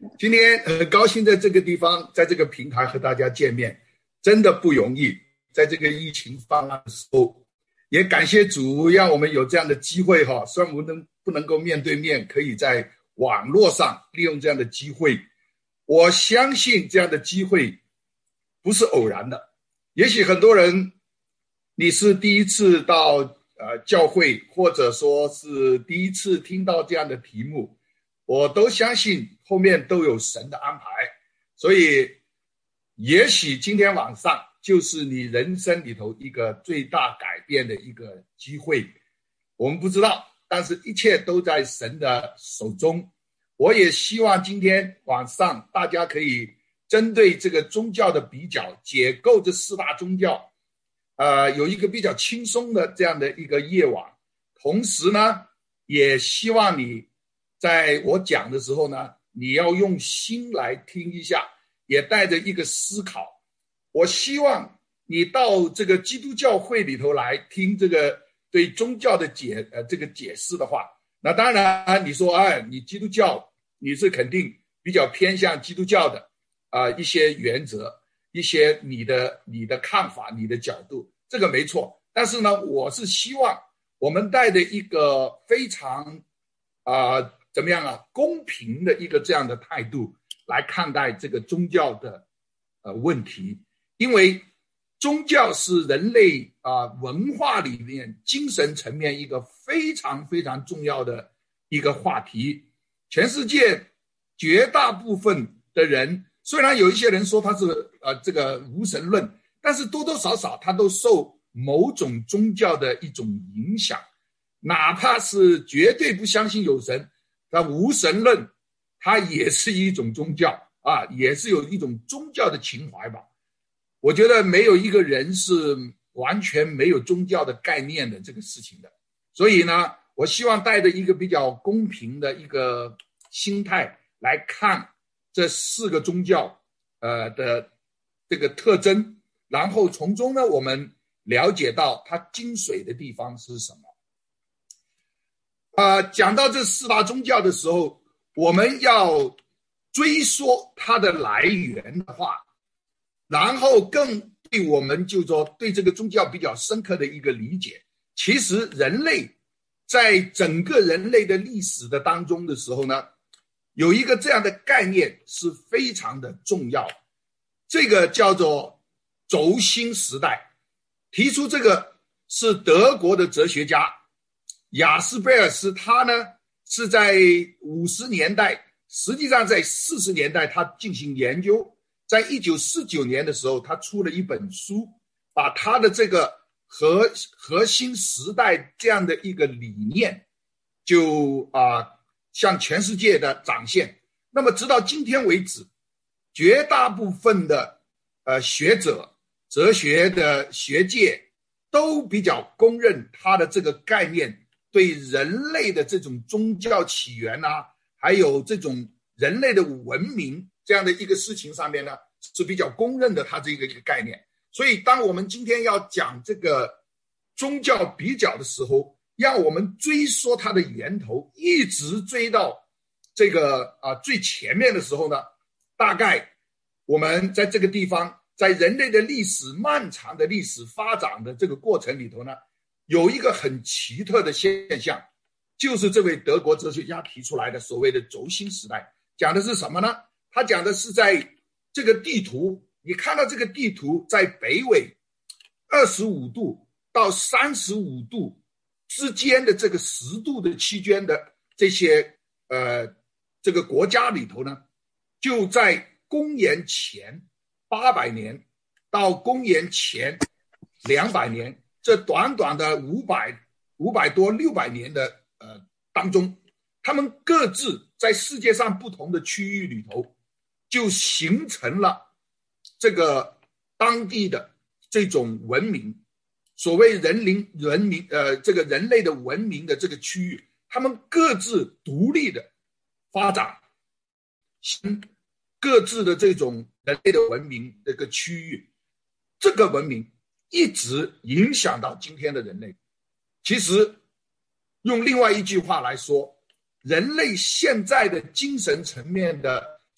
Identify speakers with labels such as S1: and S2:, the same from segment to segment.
S1: 今天很高兴在这个地方，在这个平台和大家见面，真的不容易。在这个疫情泛滥的时候，也感谢主让我们有这样的机会哈。虽然我们不能够面对面，可以在网络上利用这样的机会，我相信这样的机会不是偶然的。也许很多人你是第一次到教会，或者说是第一次听到这样的题目，我都相信后面都有神的安排，所以也许今天晚上就是你人生里头一个最大改变的一个机会，我们不知道，但是一切都在神的手中。我也希望今天晚上大家可以针对这个宗教的比较，解构这四大宗教，有一个比较轻松的这样的一个夜晚。同时呢，也希望你在我讲的时候呢，你要用心来听一下，也带着一个思考。我希望你到这个基督教会里头来听这个对宗教的解释的话，那当然你说你基督教你是肯定比较偏向基督教的一些原则，一些你的看法，你的角度，这个没错。但是呢，我是希望我们带着一个非常怎么样公平的一个这样的态度来看待这个宗教的问题。因为宗教是人类文化里面精神层面一个非常非常重要的一个话题。全世界绝大部分的人，虽然有一些人说他是这个无神论，但是多多少少他都受某种宗教的一种影响，哪怕是绝对不相信有神，那无神论它也是一种宗教也是有一种宗教的情怀吧。我觉得没有一个人是完全没有宗教的概念的这个事情的。所以呢，我希望带着一个比较公平的一个心态来看这四个宗教的这个特征，然后从中呢，我们了解到它精髓的地方是什么。讲到这四大宗教的时候，我们要追溯它的来源的话，然后更对我们就说对这个宗教比较深刻的一个理解。其实人类在整个人类的历史的当中的时候呢，有一个这样的概念是非常的重要，这个叫做轴心时代。提出这个是德国的哲学家雅斯贝尔斯，他呢是在50年代，实际上在40年代他进行研究。在1949年的时候，他出了一本书，把他的这个核心时代这样的一个理念就向全世界的展现。那么直到今天为止，绝大部分的学者、哲学的学界都比较公认他的这个概念对人类的这种宗教起源还有这种人类的文明这样的一个事情上面呢，是比较公认的它这个一个概念。所以当我们今天要讲这个宗教比较的时候，让我们追溯它的源头，一直追到这个最前面的时候呢，大概我们在这个地方，在人类的历史漫长的历史发展的这个过程里头呢，有一个很奇特的现象，就是这位德国哲学家提出来的所谓的轴心时代。讲的是什么呢？他讲的是在这个地图，你看到这个地图在北纬25度到35度之间的这个10度的期间的这些这个国家里头呢，就在公元前800年到公元前200年这短短的500多600年的当中，他们各自在世界上不同的区域里头就形成了这个当地的这种文明。所谓这个人类的文明的这个区域，他们各自独立的发展，各自的这种人类的文明这个区域，这个文明一直影响到今天的人类。其实用另外一句话来说，人类现在的精神层面的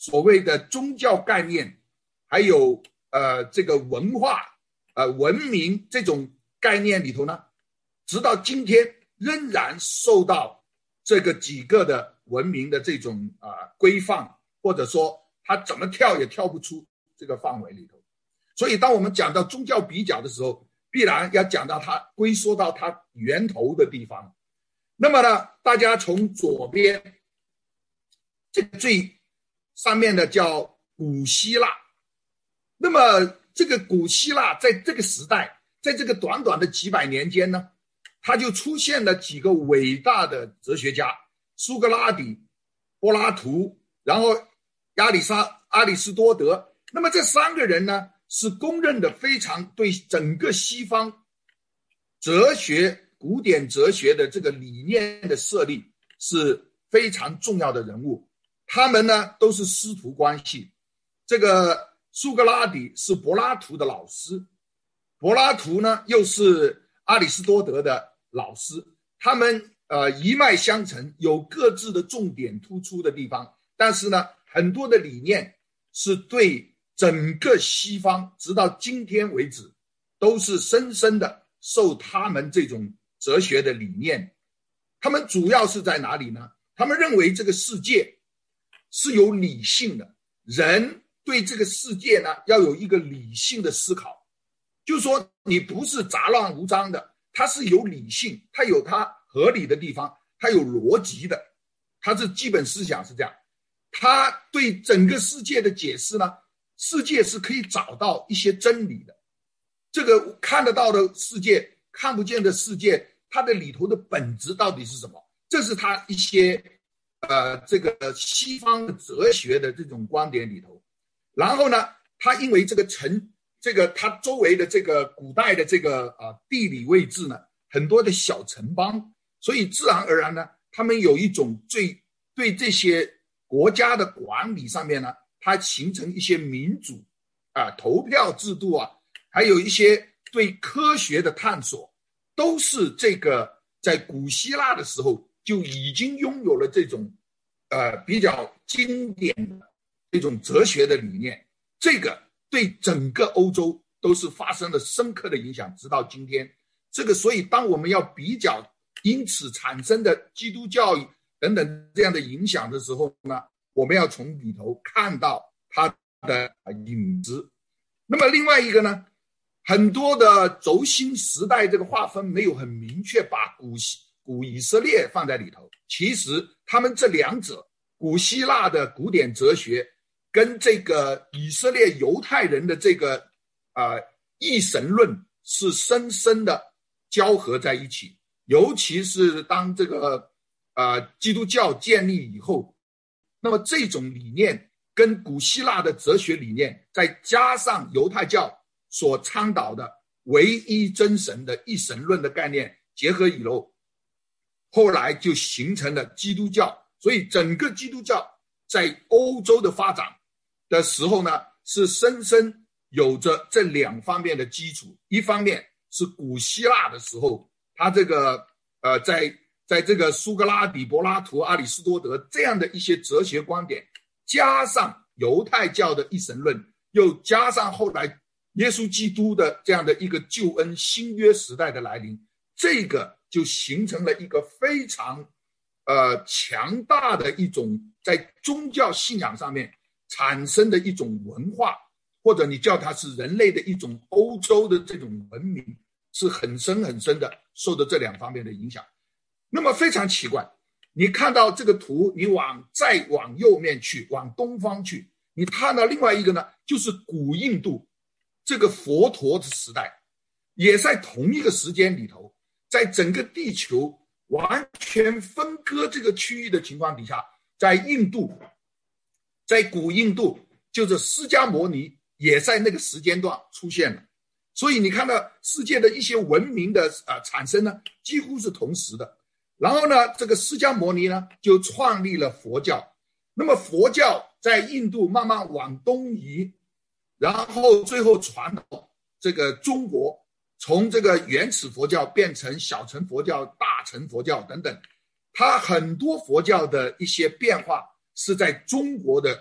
S1: 所谓的宗教概念，还有这个文化文明这种概念里头呢，直到今天仍然受到这个几个的文明的这种规范，或者说它怎么跳也跳不出这个范围里头。所以当我们讲到宗教比较的时候，必然要讲到它归缩到它源头的地方。那么呢，大家从左边这个最上面的叫古希腊，那么这个古希腊在这个时代，在这个短短的几百年间呢，它就出现了几个伟大的哲学家，苏格拉底、柏拉图，然后阿里斯多德。那么这三个人呢，是公认的非常对整个西方哲学、古典哲学的这个理念的设立是非常重要的人物。他们呢都是师徒关系。这个苏格拉底是柏拉图的老师，柏拉图呢又是阿里斯多德的老师，他们一脉相承，有各自的重点突出的地方，但是呢很多的理念是对整个西方直到今天为止都是深深的受他们这种哲学的理念。他们主要是在哪里呢？他们认为这个世界是有理性的，人对这个世界呢要有一个理性的思考，就是说你不是杂乱无章的，它是有理性，它有它合理的地方，它有逻辑的，它是基本思想是这样。他对整个世界的解释呢，世界是可以找到一些真理的，这个看得到的世界，看不见的世界，它的里头的本质到底是什么？这是他一些这个西方哲学的这种观点里头。然后呢，他因为这个他周围的这个古代的这个地理位置呢，很多的小城邦，所以自然而然呢，他们有一种对这些国家的管理上面呢，它形成一些民主投票制度还有一些对科学的探索，都是这个在古希腊的时候就已经拥有了这种比较经典的这种哲学的理念。这个对整个欧洲都是发生了深刻的影响，直到今天。这个所以当我们要比较因此产生的基督教等等这样的影响的时候呢，我们要从里头看到它的影子。那么另外一个呢，很多的轴心时代这个划分没有很明确把古以色列放在里头。其实他们这两者，古希腊的古典哲学跟这个以色列犹太人的这个一神论是深深的交合在一起。尤其是当这个基督教建立以后，那么这种理念跟古希腊的哲学理念，再加上犹太教所倡导的唯一真神的一神论的概念结合以后，后来就形成了基督教。所以整个基督教在欧洲的发展的时候呢，是深深有着这两方面的基础。一方面是古希腊的时候，他这个在这个苏格拉底、柏拉图、阿里斯多德这样的一些哲学观点，加上犹太教的一神论，又加上后来耶稣基督的这样的一个救恩新约时代的来临，这个就形成了一个非常强大的一种在宗教信仰上面产生的一种文化，或者你叫它是人类的一种欧洲的这种文明，是很深很深的受到这两方面的影响。那么非常奇怪，你看到这个图，你再往右面去，往东方去，你看到另外一个呢，就是古印度这个佛陀的时代，也在同一个时间里头，在整个地球完全分割这个区域的情况底下，在印度，在古印度，就是释迦牟尼也在那个时间段出现了。所以你看到世界的一些文明的产生呢，几乎是同时的。然后呢，这个释迦牟尼呢就创立了佛教。那么佛教在印度慢慢往东移，然后最后传到这个中国，从这个原始佛教变成小乘佛教、大乘佛教等等。它很多佛教的一些变化是在中国的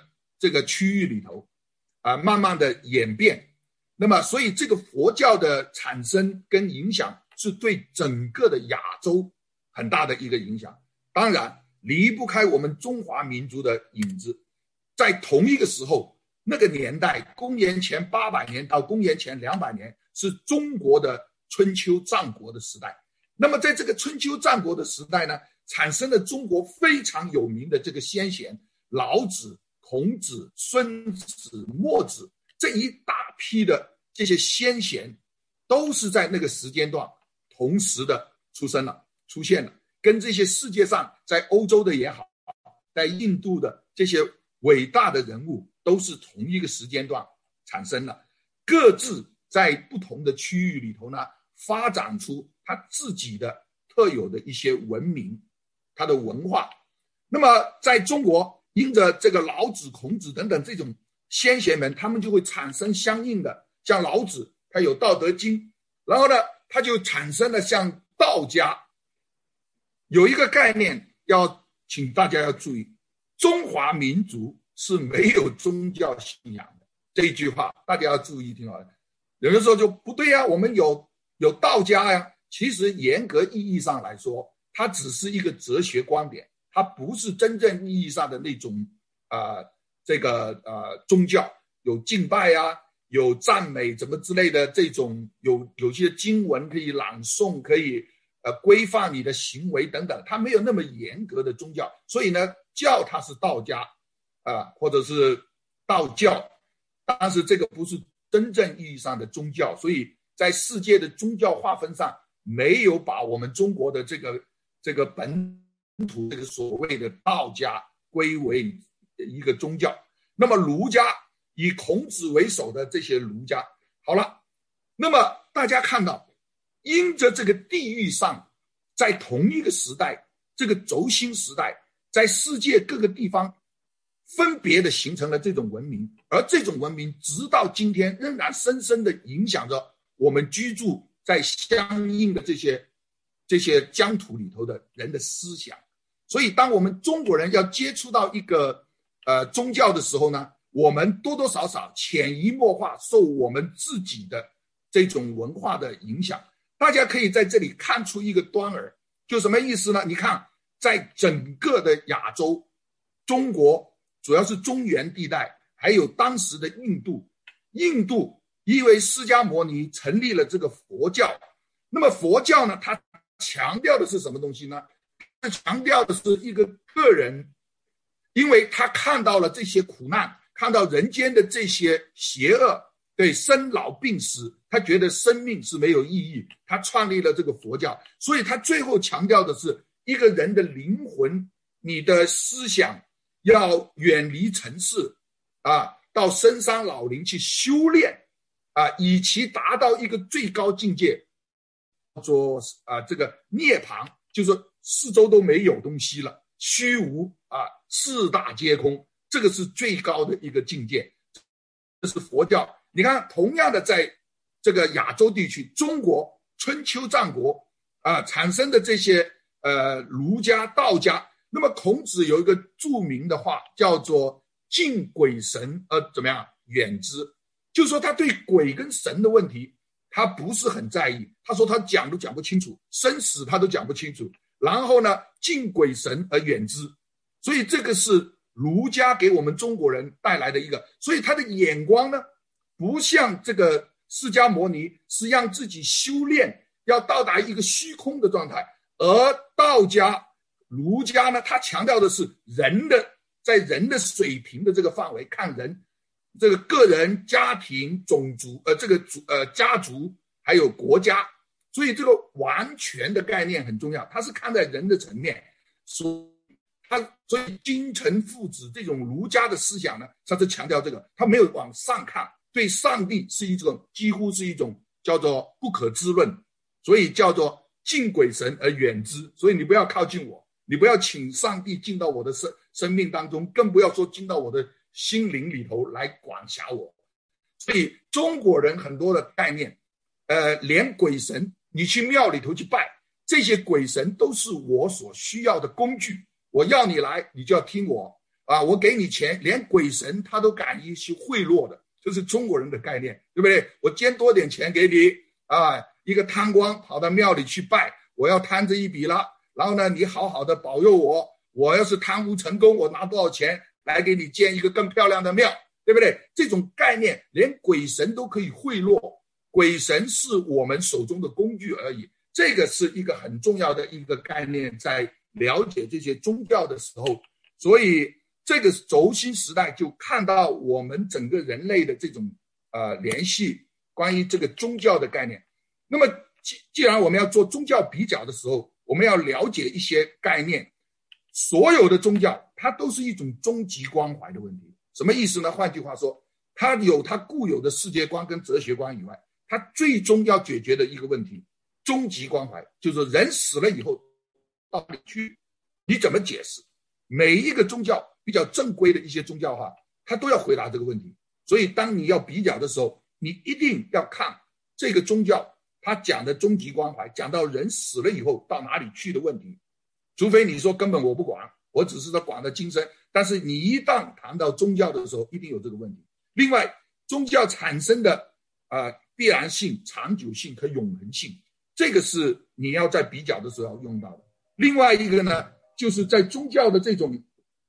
S1: 这个区域里头慢慢的演变。那么所以这个佛教的产生跟影响是对整个的亚洲很大的一个影响，当然离不开我们中华民族的影子。在同一个时候，那个年代公元前800年到公元前200年是中国的春秋战国的时代。那么在这个春秋战国的时代呢，产生了中国非常有名的这个先贤，老子、孔子、孙子、墨子，这一大批的这些先贤都是在那个时间段同时的出现了，跟这些世界上在欧洲的也好，在印度的这些伟大的人物都是同一个时间段产生了，各自在不同的区域里头呢，发展出他自己的特有的一些文明，他的文化。那么在中国，因着这个老子、孔子等等这种先贤们，他们就会产生相应的，像老子他有道德经，然后呢他就产生了像道家。有一个概念要请大家要注意，中华民族是没有宗教信仰的，这一句话大家要注意听好了。有的时候就不对啊，我们有道家呀，其实严格意义上来说，它只是一个哲学观点，它不是真正意义上的那种宗教，有敬拜啊，有赞美怎么之类的，这种有些经文可以朗诵，可以规范你的行为等等，它没有那么严格的宗教。所以呢，教它是道家或者是道教，但是这个不是真正意义上的宗教，所以在世界的宗教划分上没有把我们中国的这个本土这个所谓的道家归为一个宗教。那么儒家以孔子为首的这些儒家，好了，那么大家看到因着这个地域上在同一个时代，这个轴心时代，在世界各个地方分别的形成了这种文明，而这种文明直到今天仍然深深的影响着我们居住在相应的这些疆土里头的人的思想。所以当我们中国人要接触到一个宗教的时候呢，我们多多少少潜移默化受我们自己的这种文化的影响。大家可以在这里看出一个端儿，就什么意思呢？你看在整个的亚洲，中国主要是中原地带，还有当时的印度因为释迦牟尼成立了这个佛教，那么佛教呢，它强调的是什么东西呢？它强调的是一个个人，因为他看到了这些苦难，看到人间的这些邪恶，对生老病死，他觉得生命是没有意义，他创立了这个佛教。所以他最后强调的是一个人的灵魂，你的思想要远离尘世到深山老林去修炼以其达到一个最高境界，叫做这个涅槃，就是说四周都没有东西了，虚无四大皆空，这个是最高的一个境界，这是佛教。你看同样的在这个亚洲地区，中国春秋战国产生的这些儒家道家，那么孔子有一个著名的话叫做敬鬼神而怎么样远之，就是说他对鬼跟神的问题他不是很在意，他说他讲都讲不清楚，生死他都讲不清楚，然后呢敬鬼神而远之。所以这个是儒家给我们中国人带来的一个，所以他的眼光呢不像这个释迦牟尼是让自己修炼要到达一个虚空的状态，而道家儒家呢他强调的是人的在人的水平的这个范围看人，这个个人家庭种族家族还有国家，所以这个完全的概念很重要，它是看在人的层面。所以君臣父子这种儒家的思想呢，它是强调这个，它没有往上看，对上帝是一种几乎是一种叫做不可知论，所以叫做敬鬼神而远之。所以你不要靠近我，你不要请上帝进到我的生命当中，更不要说进到我的心灵里头来管辖我。所以中国人很多的概念连鬼神你去庙里头去拜，这些鬼神都是我所需要的工具，我要你来你就要听我， 我给你钱，连鬼神他都敢于去贿赂的，这是中国人的概念，对不对？我捐多点钱给你一个贪官跑到庙里去拜，我要贪这一笔了，然后呢，你好好的保佑我，我要是贪污成功，我拿多少钱来给你建一个更漂亮的庙，对不对？这种概念连鬼神都可以贿赂，鬼神是我们手中的工具而已，这个是一个很重要的一个概念，在了解这些宗教的时候，所以这个轴心时代就看到我们整个人类的这种联系，关于这个宗教的概念。那么既然我们要做宗教比较的时候，我们要了解一些概念，所有的宗教它都是一种终极关怀的问题。什么意思呢？换句话说，它有它固有的世界观跟哲学观以外，它最终要解决的一个问题，终极关怀，就是人死了以后到哪里去，你怎么解释？每一个宗教比较正规的一些宗教它都要回答这个问题。所以当你要比较的时候，你一定要看这个宗教他讲的终极关怀，讲到人死了以后到哪里去的问题，除非你说根本我不管，我只是在管的精神，但是你一旦谈到宗教的时候，一定有这个问题。另外，宗教产生的必然性、长久性和永恒性，这个是你要在比较的时候要用到的。另外一个呢，就是在宗教的这种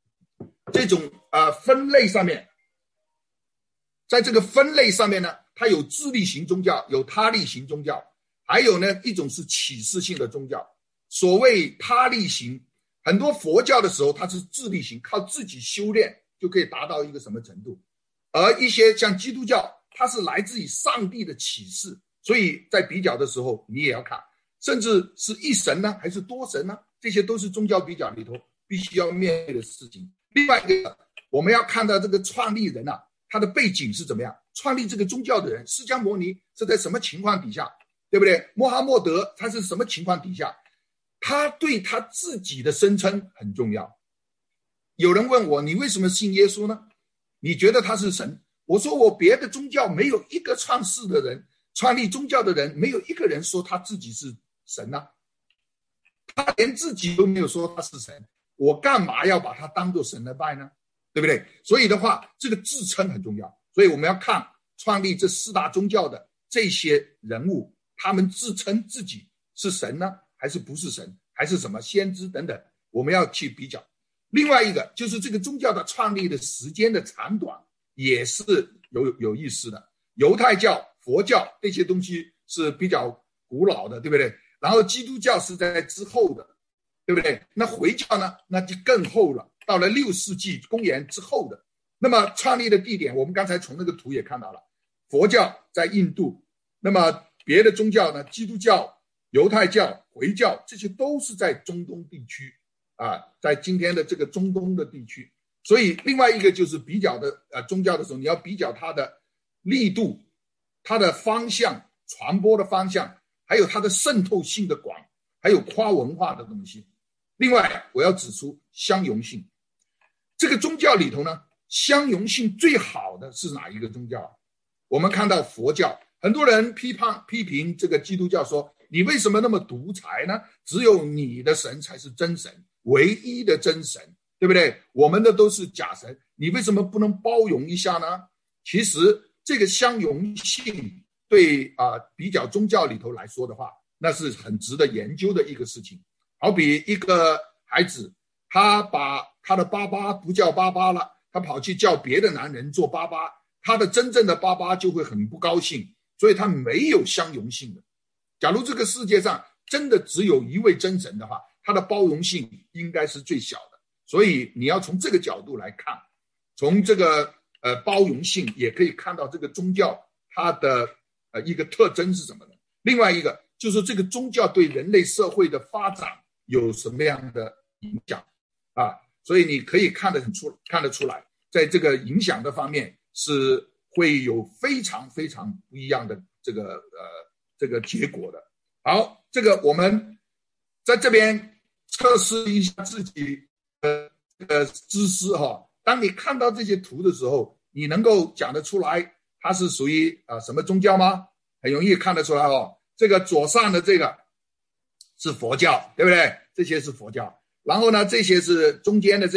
S1: 分类上面，在这个分类上面呢，它有自力型宗教，有他力型宗教，还有呢一种是启示性的宗教。所谓他力型，很多佛教的时候它是自力型，靠自己修炼就可以达到一个什么程度，而一些像基督教，它是来自于上帝的启示，所以在比较的时候你也要看，甚至是一神呢还是多神呢，这些都是宗教比较里头必须要面对的事情。另外一个，我们要看到这个创立人他的背景是怎么样，创立这个宗教的人释迦牟尼是在什么情况底下，对不对？穆罕默德他是什么情况底下，他对他自己的声称很重要。有人问我，你为什么信耶稣呢？你觉得他是神？我说我别的宗教没有一个创世的人，创立宗教的人没有一个人说他自己是神他连自己都没有说他是神，我干嘛要把他当作神来拜呢？对不对？所以的话，这个自称很重要。所以我们要看创立这四大宗教的这些人物，他们自称自己是神呢，还是不是神，还是什么先知等等，我们要去比较。另外一个就是这个宗教的创立的时间的长短也是有意思的。犹太教、佛教这些东西是比较古老的，对不对？然后基督教是在之后的，对不对？那回教呢，那就更后了，到了6世纪公元之后的。那么创立的地点，我们刚才从那个图也看到了，佛教在印度，那么别的宗教呢，基督教、犹太教、回教，这些都是在中东地区在今天的这个中东的地区。所以另外一个就是比较的宗教的时候，你要比较它的力度、它的方向、传播的方向，还有它的渗透性的广，还有跨文化的东西。另外我要指出相容性，这个宗教里头呢，相容性最好的是哪一个宗教？我们看到佛教，很多人批评这个基督教说，你为什么那么独裁呢？只有你的神才是真神，唯一的真神，对不对？我们的都是假神，你为什么不能包容一下呢？其实这个相容性对比较宗教里头来说的话，那是很值得研究的一个事情。好比一个孩子，他把他的爸爸不叫爸爸了，他跑去叫别的男人做爸爸，他的真正的爸爸就会很不高兴，所以他没有相容性的。假如这个世界上真的只有一位真神的话，他的包容性应该是最小的。所以你要从这个角度来看，从这个包容性也可以看到这个宗教它的一个特征是什么呢？另外一个就是这个宗教对人类社会的发展有什么样的影响所以你可以看得出来，在这个影响的方面是会有非常非常不一样的这个结果的。好，这个我们在这边测试一下自己的知识当你看到这些图的时候，你能够讲得出来它是属于什么宗教吗？很容易看得出来这个左上的这个是佛教，对不对？这些是佛教。然后呢，这些是中间的这个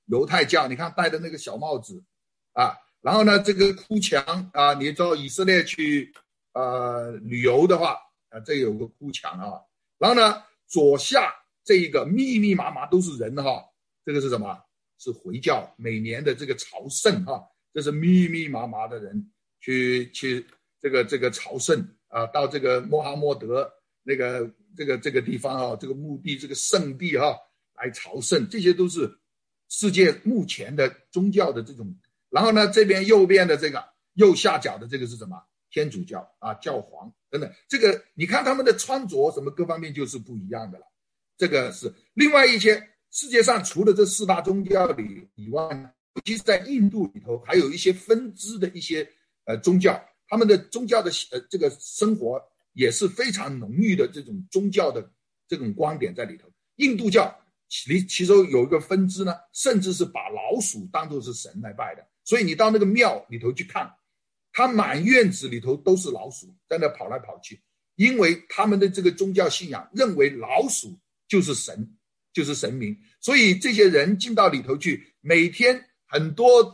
S1: 犹太教，你看戴的那个小帽子啊，然后呢这个哭墙啊，你到以色列去旅游的话这有个哭墙啊，然后呢左下这一个密密麻麻都是人哈，这个是什么？是回教每年的这个朝圣哈，这是密密麻麻的人去这个朝圣啊，到这个穆罕默德这个地方啊，这个墓地这个圣地哈来朝圣，这些都是世界目前的宗教的这种。然后呢，这边右边的这个右下角的这个是什么？天主教啊，教皇等等，这个你看他们的穿着什么各方面就是不一样的了。这个是另外一些世界上除了这4大宗教里以外呢，尤其是在印度里头，还有一些分支的一些宗教，他们的宗教的这个生活也是非常浓郁的这种宗教的这种观点在里头。印度教其中有一个分支呢，甚至是把老鼠当作是神来拜的，所以你到那个庙里头去看，他满院子里头都是老鼠在那跑来跑去，因为他们的这个宗教信仰认为老鼠就是神，就是神明，所以这些人进到里头去，每天很多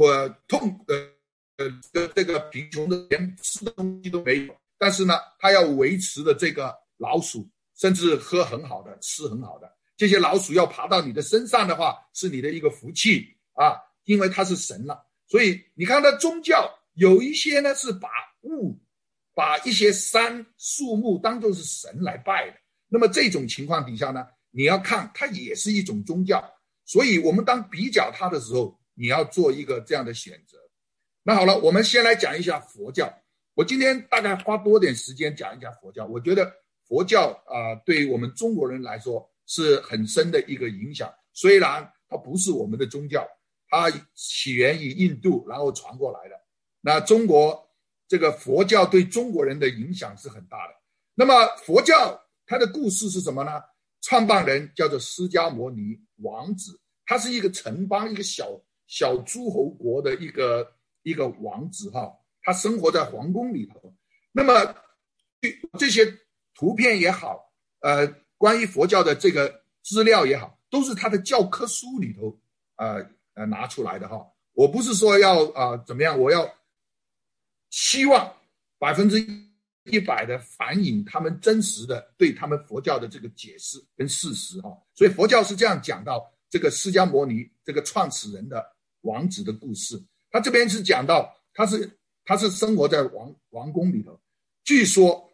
S1: 这个贫穷的连吃的东西都没有，但是呢他要维持的这个老鼠，甚至喝很好的吃很好的，这些老鼠要爬到你的身上的话是你的一个福气啊，因为它是神了。所以你看它宗教有一些呢是把一些山树木当作是神来拜的，那么这种情况底下呢，你要看它也是一种宗教，所以我们当比较它的时候，你要做一个这样的选择。那好了，我们先来讲一下佛教。我今天大概花多点时间讲一下佛教。我觉得佛教对我们中国人来说是很深的一个影响，虽然它不是我们的宗教，它起源于印度，然后传过来的。那中国这个佛教对中国人的影响是很大的。那么佛教它的故事是什么呢？创办人叫做释迦牟尼王子，他是一个城邦，一个小诸侯国的一个王子哈，他生活在皇宫里头。那么这些图片也好，关于佛教的这个资料也好，都是他的教科书里头拿出来的哈。我不是说要怎么样，我要希望100%的反映他们真实的对他们佛教的这个解释跟事实哈。所以佛教是这样讲到这个释迦牟尼这个创始人的王子的故事。他这边是讲到他是生活在王宫里头，据说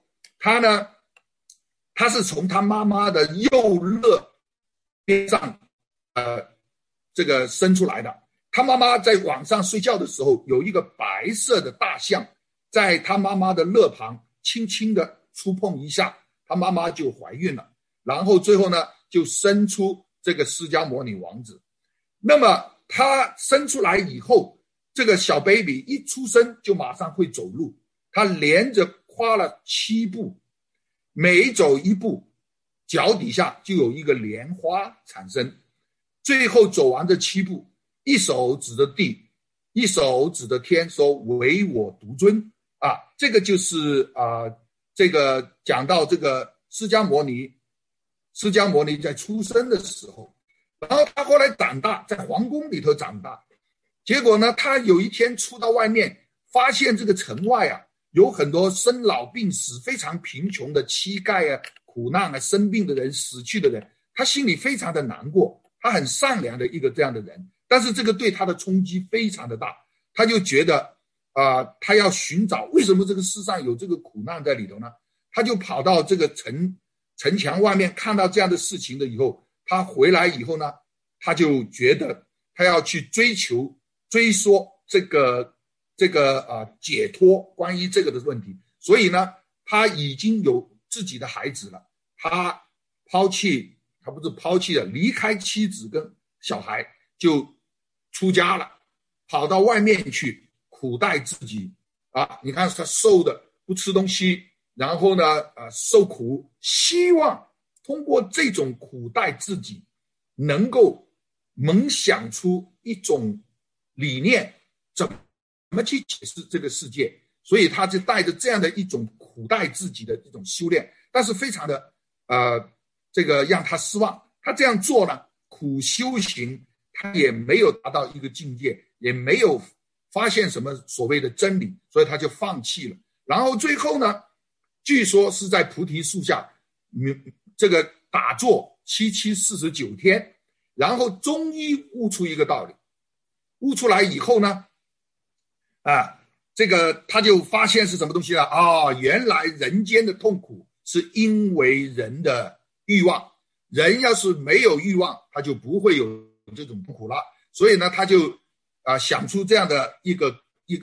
S1: 他是从他妈妈的右肋边上这个生出来的。他妈妈在晚上睡觉的时候，有一个白色的大象在他妈妈的肋旁轻轻的触碰一下，他妈妈就怀孕了，然后最后呢就生出这个释迦牟尼王子。那么他生出来以后，这个小 baby 一出生就马上会走路，他连着跨了7步，每走一步脚底下就有一个莲花产生，最后走完这7步，一手指着地，一手指着天，说唯我独尊啊。这个就是这个讲到这个释迦牟尼在出生的时候，然后他后来长大，在皇宫里头长大，结果呢他有一天出到外面，发现这个城外有很多生老病死非常贫穷的乞丐苦难生病的人，死去的人，他心里非常的难过。他很善良的一个这样的人，但是这个对他的冲击非常的大，他就觉得他要寻找为什么这个世上有这个苦难在里头呢？他就跑到这个城墙外面，看到这样的事情的以后，他回来以后呢，他就觉得他要去追溯这个解脱关于这个的问题，所以呢他已经有自己的孩子了，他不是抛弃了，离开妻子跟小孩，就出家了，跑到外面去苦待自己你看他瘦的不吃东西，然后呢受苦，希望通过这种苦待自己能够萌想出一种理念，怎么去解释这个世界。所以他就带着这样的一种苦待自己的这种修炼，但是非常的这个让他失望。他这样做呢，苦修行， 他也没有达到一个境界，也没有发现什么所谓的真理，所以他就放弃了。然后最后呢，据说是在菩提树下这个打坐749天，然后终于悟出一个道理。悟出来以后呢，这个他就发现是什么东西啊？原来人间的痛苦是因为人的欲望，人要是没有欲望，他就不会有这种痛苦了。所以呢，他就想出这样的一个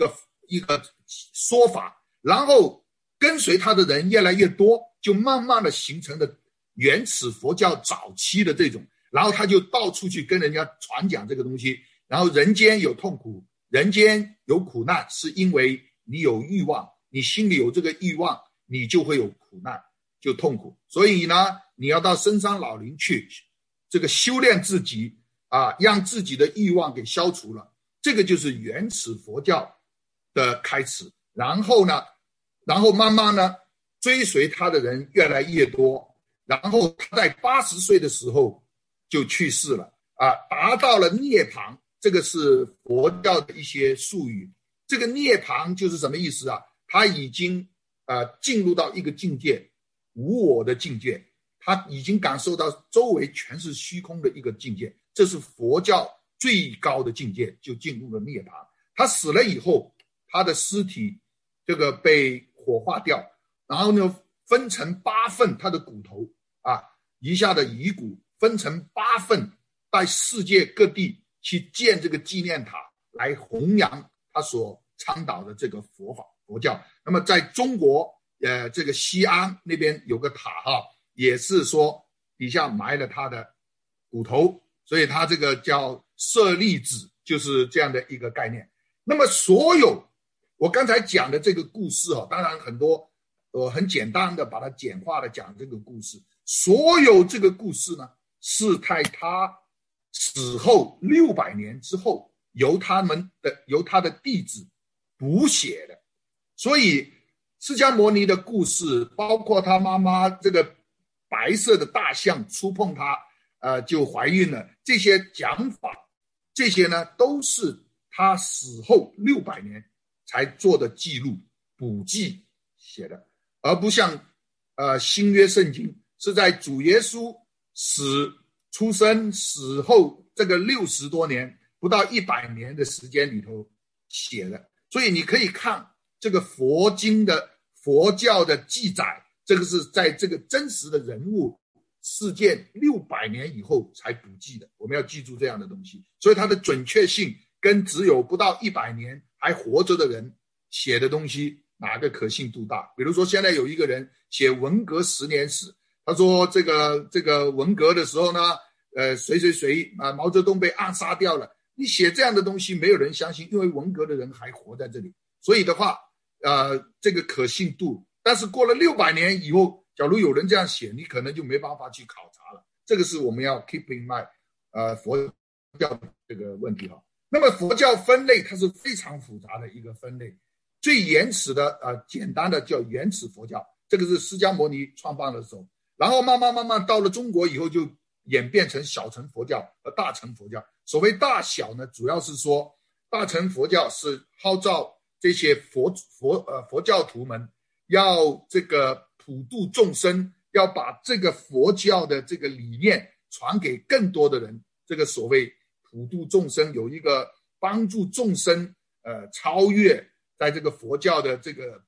S1: 说法，然后跟随他的人越来越多，就慢慢的形成了原始佛教早期的这种，然后他就到处去跟人家传讲这个东西。然后人间有痛苦，人间有苦难，是因为你有欲望，你心里有这个欲望，你就会有苦难，就痛苦。所以呢，你要到深山老林去这个修炼自己让自己的欲望给消除了，这个就是原始佛教的开始。然后慢慢呢，追随他的人越来越多，然后他在80岁的时候就去世了达到了涅槃。这个是佛教的一些术语。这个涅槃就是什么意思他已经进入到一个境界，无我的境界，他已经感受到周围全是虚空的一个境界，这是佛教最高的境界，就进入了涅槃。他死了以后，他的尸体这个被火化掉，然后呢分成8份，他的骨头遗下的遗骨分成8份，在世界各地去建这个纪念塔，来弘扬他所倡导的这个佛教。那么在中国这个西安那边有个塔也是说底下埋了他的骨头，所以他这个叫舍利子，就是这样的一个概念。那么所有我刚才讲的这个故事当然很多我很简单的把它简化的讲这个故事，所有这个故事呢是在他死后600年之后由他的弟子补写的。所以释迦牟尼的故事，包括他妈妈这个白色的大象触碰他就怀孕了，这些讲法，这些呢都是他死后600年才做的记录补记写的，而不像新约圣经是在主耶稣出生死后这个60多年，不到100年的时间里头写的。所以你可以看这个佛经的佛教的记载，这个是在这个真实的人物事件600年以后才补记的，我们要记住这样的东西。所以它的准确性跟只有不到100年还活着的人写的东西哪个可信度大。比如说现在有一个人写文革10年史，他说这个文革的时候呢谁毛泽东被暗杀掉了，你写这样的东西没有人相信，因为文革的人还活在这里。所以的话这个可信度，但是过了600年以后，假如有人这样写，你可能就没办法去考察了。这个是我们要 keep in mind 佛教的这个问题那么佛教分类它是非常复杂的一个分类，最原始的简单的叫原始佛教，这个是释迦牟尼创办的时候，然后慢慢到了中国以后就演变成小乘佛教和大乘佛教。所谓大小呢，主要是说大乘佛教是号召这些佛教徒们要这个普度众生，要把这个佛教的这个理念传给更多的人。这个所谓普度众生，有一个帮助众生超越在这个佛教的这个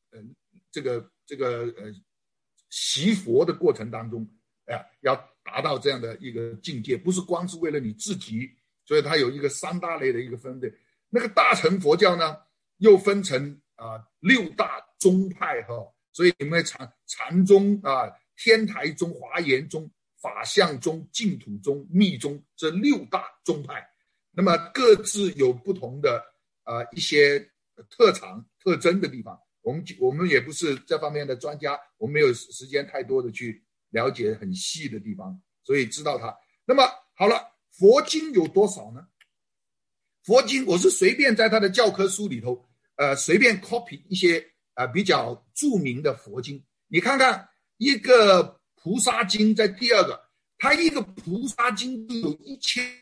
S1: 习佛的过程当中要达到这样的一个境界，不是光是为了你自己。所以它有一个3大类的一个分类。那个大乘佛教呢又分成6大宗派所以你们禅宗天台宗、华严宗、法相宗、净土宗、密宗，这6大宗派。那么各自有不同的一些特长特征的地方，我们也不是这方面的专家，我们没有时间太多的去了解很细的地方，所以知道它。那么好了，佛经有多少呢？佛经我是随便在他的教科书里头随便 copy 一些比较著名的佛经。你看看一个菩萨经在第2个，它一个菩萨经有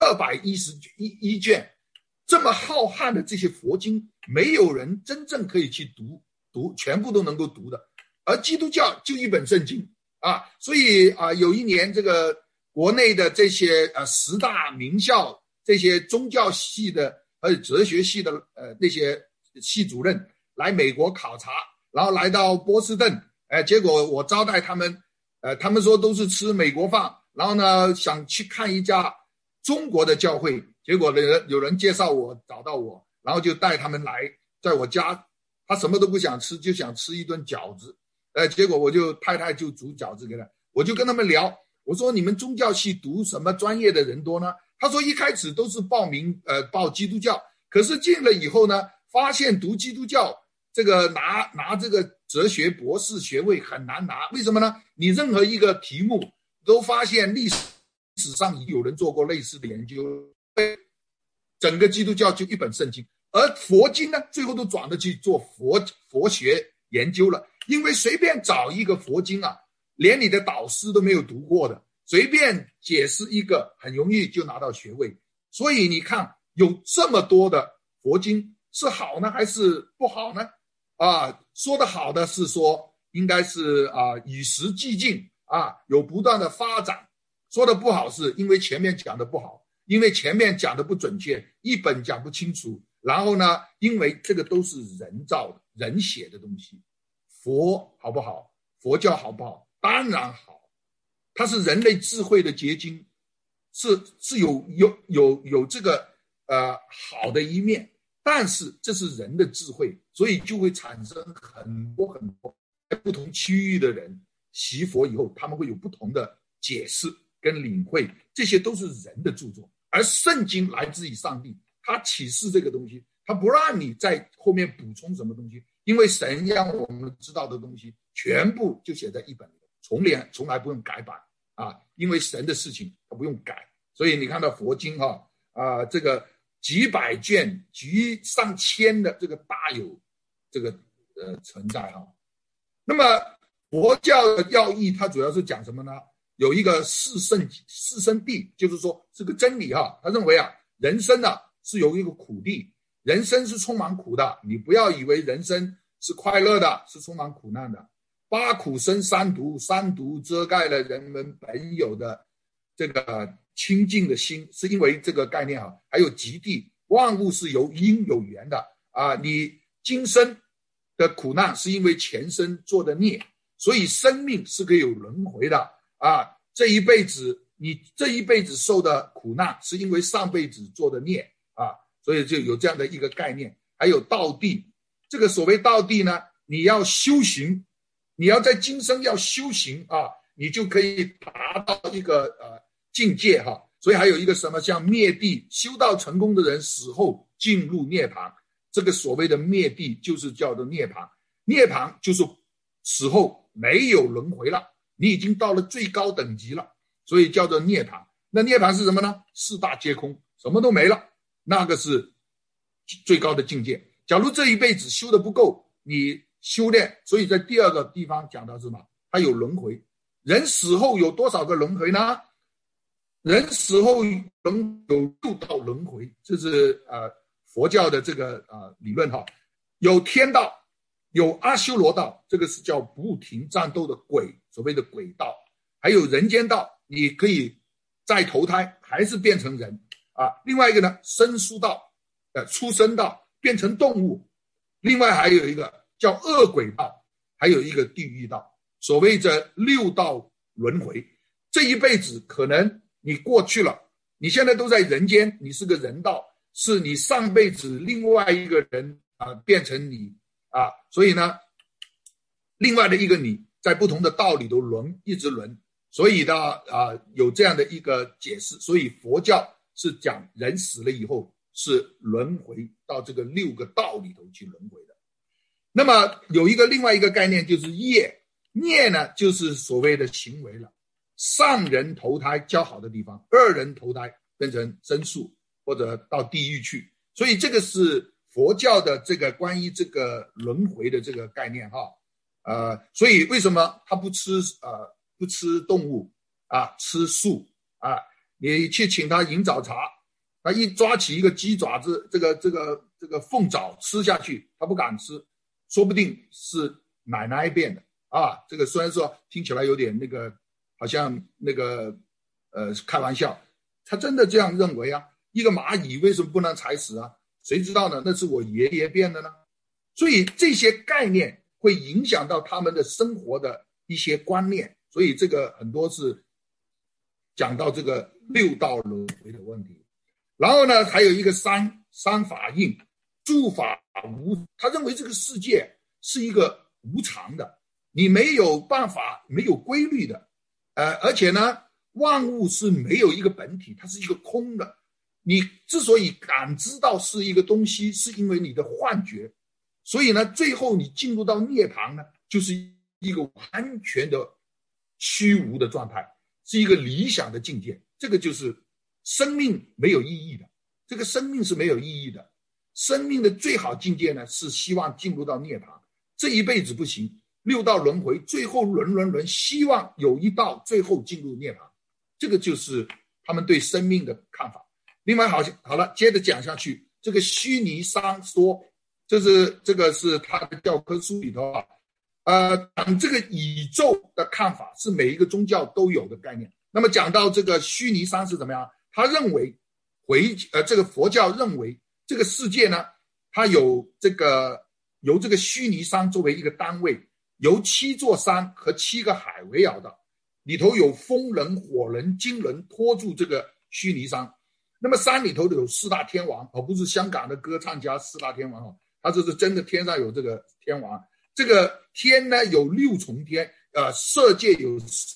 S1: 211卷，这么浩瀚的这些佛经，没有人真正可以去读，全部都能够读的。而基督教就一本圣经啊，所以有一年这个国内的这些10大名校这些宗教系的还有哲学系的那些系主任来美国考察，然后来到波士顿，结果我招待他们，他们说都是吃美国饭，然后呢想去看一家中国的教会，结果有人介绍我找到我，然后就带他们来，在我家，他什么都不想吃，就想吃一顿饺子，结果太太就煮饺子给他，我就跟他们聊，我说你们宗教系读什么专业的人多呢？他说一开始都是报基督教，可是进了以后呢，发现读基督教这个拿这个哲学博士学位很难拿，为什么呢？你任何一个题目都发现历史上有人做过类似的研究，整个基督教就一本圣经，而佛经呢，最后都转了去做佛学研究了，因为随便找一个佛经啊，连你的导师都没有读过的，随便解释一个很容易就拿到学位。所以你看有这么多的佛经是好呢还是不好呢？说的好的是说应该是与时俱进有不断的发展，说的不好是因为前面讲的不好，因为前面讲的不准确，一本讲不清楚，然后呢因为这个都是人造的人写的东西。佛好不好？佛教好不好？当然好，它是人类智慧的结晶，是有这个好的一面，但是这是人的智慧，所以就会产生很多不同区域的人习佛以后，他们会有不同的解释跟领会，这些都是人的著作。而圣经来自于上帝，他启示这个东西，他不让你在后面补充什么东西，因为神让我们知道的东西全部就写在一本里，从来不用改版因为神的事情他不用改。所以你看到佛经这个几百卷上千的这个大有这个存在那么佛教的要义它主要是讲什么呢？有一个四圣谛，就是说这个真理他认为人生是有一个苦地，人生是充满苦的，你不要以为人生是快乐的，是充满苦难的。八苦生三毒，三毒遮盖了人们本有的这个清净的心，是因为这个概念还有极地，万物是有因有缘的你今生的苦难是因为前生做的孽，所以生命是可以有轮回的你这一辈子受的苦难是因为上辈子做的孽所以就有这样的一个概念。还有道地，这个所谓道地呢，你要修行，你要在今生要修行你就可以达到一个境界所以还有一个什么像灭地，修道成功的人死后进入涅槃，这个所谓的灭地就是叫做涅槃。涅槃就是死后没有轮回了，你已经到了最高等级了，所以叫做涅槃。那涅槃是什么呢？四大皆空，什么都没了，那个是最高的境界。假如这一辈子修的不够，你修炼，所以在第二个地方讲到什么？它有轮回。人死后有多少个轮回呢？人死后能有6道轮回，这是佛教的这个理论有天道，有阿修罗道，这个是叫不停战斗的鬼，所谓的鬼道。还有人间道，你可以再投胎还是变成人另外一个呢，生疏道出生道变成动物。另外还有一个叫恶鬼道，还有一个地狱道。所谓这6道轮回，这一辈子可能你过去了，你现在都在人间，你是个人道，是你上辈子另外一个人变成你所以呢另外的一个你在不同的道里头一直轮，所以呢有这样的一个解释。所以佛教是讲人死了以后是轮回到这个6个道里头去轮回的。那么有另外一个概念就是业呢，就是所谓的行为了。上人投胎较好的地方，恶人投胎变成牲畜或者到地狱去。所以这个是佛教的这个关于这个轮回的这个概念所以为什么他不吃动物吃素你去请他饮早茶，他一抓起一个鸡爪子，这个凤爪吃下去，他不敢吃，说不定是奶奶变的啊。这个虽然说听起来有点那个，好像那个开玩笑，他真的这样认为啊。一个蚂蚁为什么不能踩死啊？谁知道呢？那是我爷爷变的呢。所以这些概念会影响到他们的生活的一些观念，所以这个很多是讲到这个六道轮回的问题。然后呢，还有一个三法印，诸法无，他认为这个世界是一个无常的，你没有办法，没有规律的，而且呢，万物是没有一个本体，它是一个空的。你之所以感知到是一个东西，是因为你的幻觉，所以呢，最后你进入到涅槃呢，就是一个完全的虚无的状态，是一个理想的境界。这个就是生命没有意义的，这个生命是没有意义的。生命的最好境界呢，是希望进入到涅槃，这一辈子不行，六道轮回，最后轮，希望有一道最后进入涅槃，这个就是他们对生命的看法。另外好了，接着讲下去，这个须弥山说，这个是他的教科书里头讲这个宇宙的看法是每一个宗教都有的概念。那么讲到这个须弥山是怎么样？他认为这个佛教认为这个世界呢，它由这个须弥山作为一个单位，由7座山和7个海围绕的，里头有风人、火人、金人拖住这个须弥山。那么山里头有4大天王，不是香港的歌唱家4大天王，他这是真的天上有这个天王。这个天呢有6重天，色界有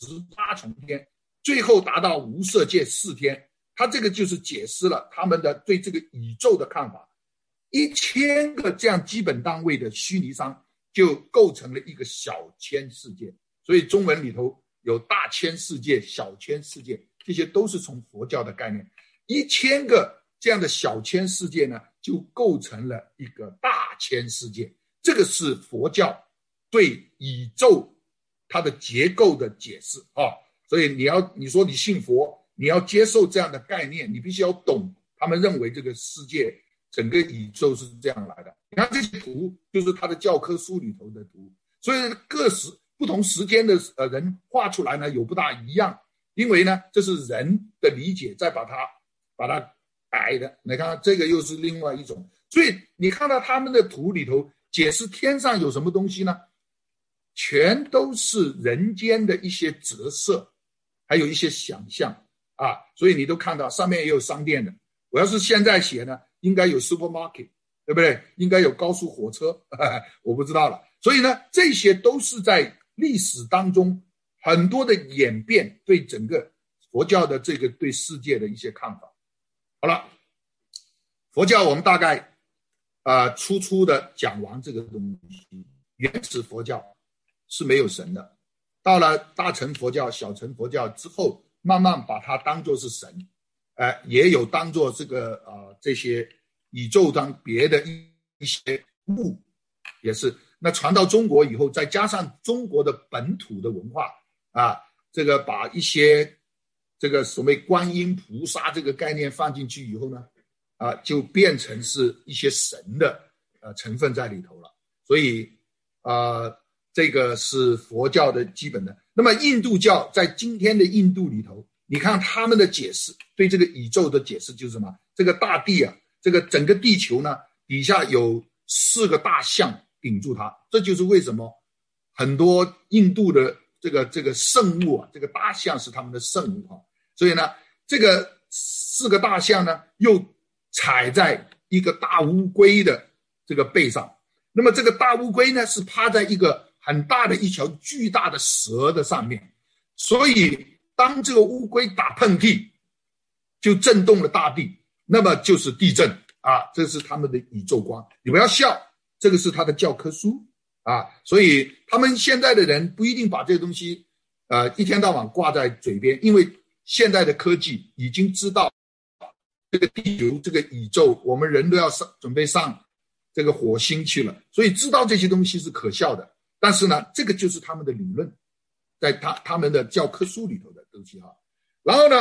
S1: 18重天，最后达到无色界4天。他这个就是解释了他们的对这个宇宙的看法。1000个这样基本单位的须弥山就构成了一个小千世界，所以中文里头有大千世界、小千世界，这些都是从佛教的概念。1000个这样的小千世界呢，就构成了一个大千世界。这个是佛教对宇宙它的结构的解释啊。所以你说你信佛，你要接受这样的概念，你必须要懂他们认为这个世界整个宇宙是这样来的。你看这些图就是他的教科书里头的图，所以不同时间的人画出来呢有不大一样，因为呢这是人的理解再把它改的。你看这个又是另外一种，所以你看到他们的图里头解释天上有什么东西呢，全都是人间的一些折射，还有一些想象啊。所以你都看到上面也有商店的，我要是现在写呢，应该有 supermarket， 对不对？应该有高速火车，我不知道了。所以呢，这些都是在历史当中很多的演变，对整个佛教的这个对世界的一些看法。好了，佛教我们大概粗的讲完这个东西。原始佛教是没有神的，到了大乘佛教、小乘佛教之后，慢慢把它当作是神，也有当作这个这些宇宙当别的一些物，也是。那传到中国以后，再加上中国的本土的文化这个把一些这个所谓观音菩萨这个概念放进去以后呢，就变成是一些神的成分在里头了。所以这个是佛教的基本的。那么印度教在今天的印度里头，你看他们的解释，对这个宇宙的解释就是什么？这个大地这个整个地球呢，底下有4个大象顶住它，这就是为什么很多印度的这个圣物这个大象是他们的圣物所以呢，这个4个大象呢又踩在一个大乌龟的这个背上。那么这个大乌龟呢是趴在一个很大的一条巨大的蛇的上面，所以当这个乌龟打喷嚏就震动了大地，那么就是地震这是他们的宇宙观。你不要笑，这个是他的教科书所以他们现在的人不一定把这个东西一天到晚挂在嘴边，因为现在的科技已经知道这个地球这个宇宙，我们人都要准备上这个火星去了，所以知道这些东西是可笑的。但是呢，这个就是他们的理论，在他们的教科书里头的东西然后呢，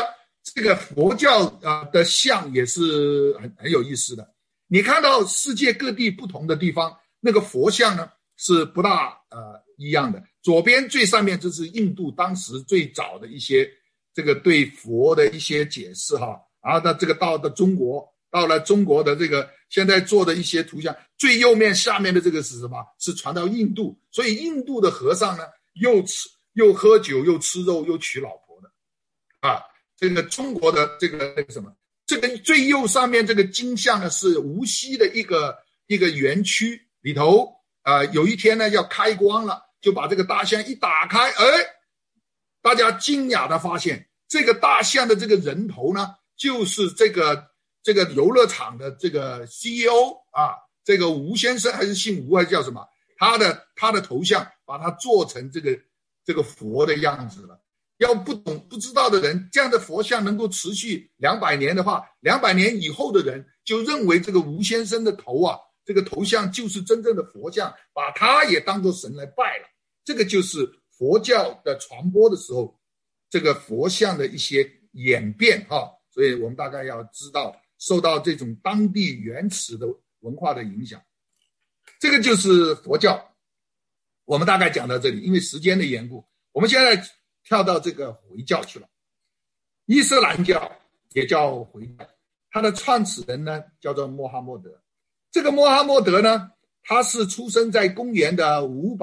S1: 这个佛教的像也是很有意思的。你看到世界各地不同的地方，那个佛像呢是不大一样的。左边最上面就是印度当时最早的一些这个对佛的一些解释哈，然后这个到了中国的这个现在做的一些图像，最右面下面的这个是什么？是传到印度，所以印度的和尚呢又喝酒又吃肉又娶老婆的啊。这个中国的这个什么？这个最右上面这个金像呢，是无锡的一个园区里头有一天呢要开光了，就把这个大象一打开，大家惊讶的发现，这个大象的这个人头呢，就是这个游乐场的这个 CEO 啊，这个吴先生还是姓吴还是叫什么？他的头像把它做成这个佛的样子了。要不知道的人，这样的佛像能够持续200年的话，200年以后的人就认为这个吴先生的头啊，这个头像就是真正的佛像，把他也当作神来拜了。这个就是佛教的传播的时候，这个佛像的一些演变哈。所以我们大概要知道，受到这种当地原始的文化的影响，这个就是佛教。我们大概讲到这里，因为时间的缘故，我们现在跳到这个回教去了。伊斯兰教也叫回教，它的创始人呢叫做穆罕默德。这个穆罕默德呢，他是出生在公元的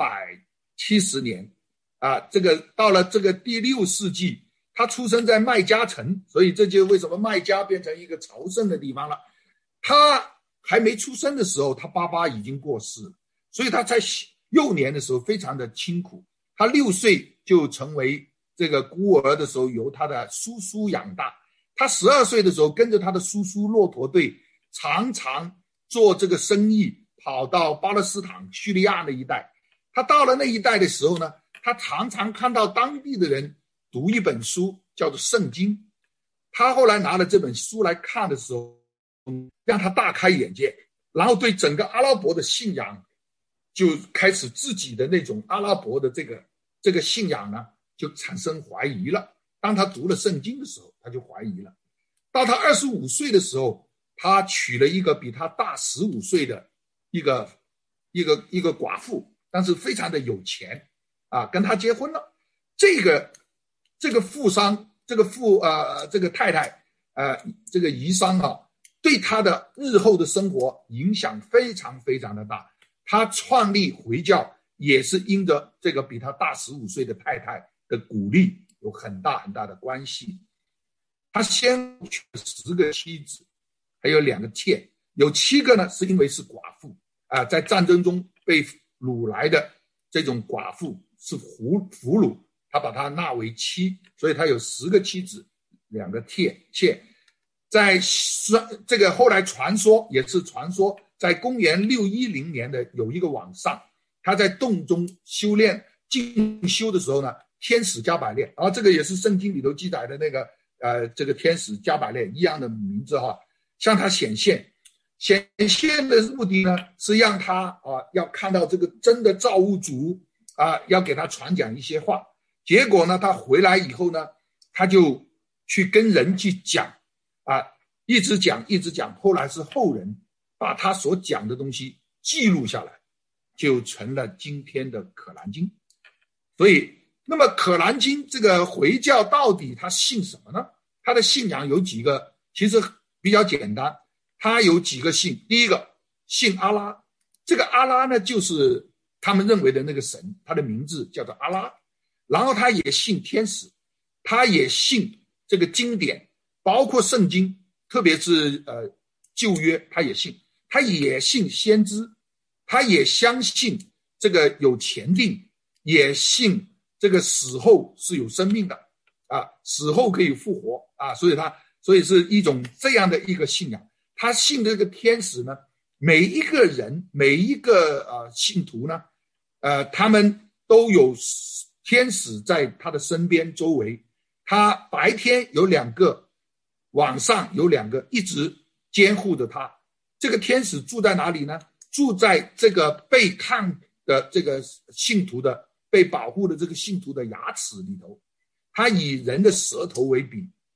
S1: 570年啊，这个到了这个第6世纪，他出生在麦加城，所以这就为什么麦加变成一个朝圣的地方了。他还没出生的时候，他爸爸已经过世了，所以他在幼年的时候非常的清苦。他6岁就成为这个孤儿的时候，由他的叔叔养大。他12岁的时候，跟着他的叔叔骆驼队，常常做这个生意，跑到巴勒斯坦、叙利亚那一带。他到了那一带的时候呢，他常常看到当地的人读一本书，叫做《圣经》。他后来拿了这本书来看的时候，让他大开眼界，然后对整个阿拉伯的信仰就开始自己的那种阿拉伯的这个信仰呢，就产生怀疑了。当他读了圣经的时候，他就怀疑了。到他25岁的时候，他娶了一个比他大15岁的一个寡妇，但是非常的有钱啊，跟他结婚了。这个富商，这个太太这个遗孀啊，对他的日后的生活影响非常非常的大。他创立回教也是因着这个比他大15岁的太太的鼓励，有很大很大的关系。他先娶了10个妻子，还有2个妾，有7个呢是因为是寡妇啊，在战争中被掳来的这种寡妇是俘虏，他把她纳为妻，所以他有10个妻子，2个妾。在这个后来传说也是传说，在公元610年的有一个晚上，他在洞中修炼进修的时候呢，天使加百列，然后这个也是圣经里头记载的那个这个天使加百列一样的名字哈，向他显现的目的呢是让他要看到这个真的造物主啊，要给他传讲一些话。结果呢，他回来以后呢，他就去跟人去讲啊，一直讲，后来是后人把他所讲的东西记录下来，就成了今天的可兰经。所以那么可兰经这个回教到底他信什么呢？他的信仰有几个，其实比较简单，他有几个信。第一个信阿拉，这个阿拉呢就是他们认为的那个神，他的名字叫做阿拉。然后他也信天使，他也信这个经典，包括圣经，特别是旧约他也信，他也信先知，他也相信这个有前定，也信这个死后是有生命的啊，死后可以复活啊，所以是一种这样的一个信仰。他信这个天使呢，每一个人每一个信徒呢，他们都有天使在他的身边周围，他白天有2个，晚上有2个，一直监护着他。这个天使住在哪里呢？住在这个被看的这个信徒的被保护的这个信徒的牙齿里头。他以人的舌头为比，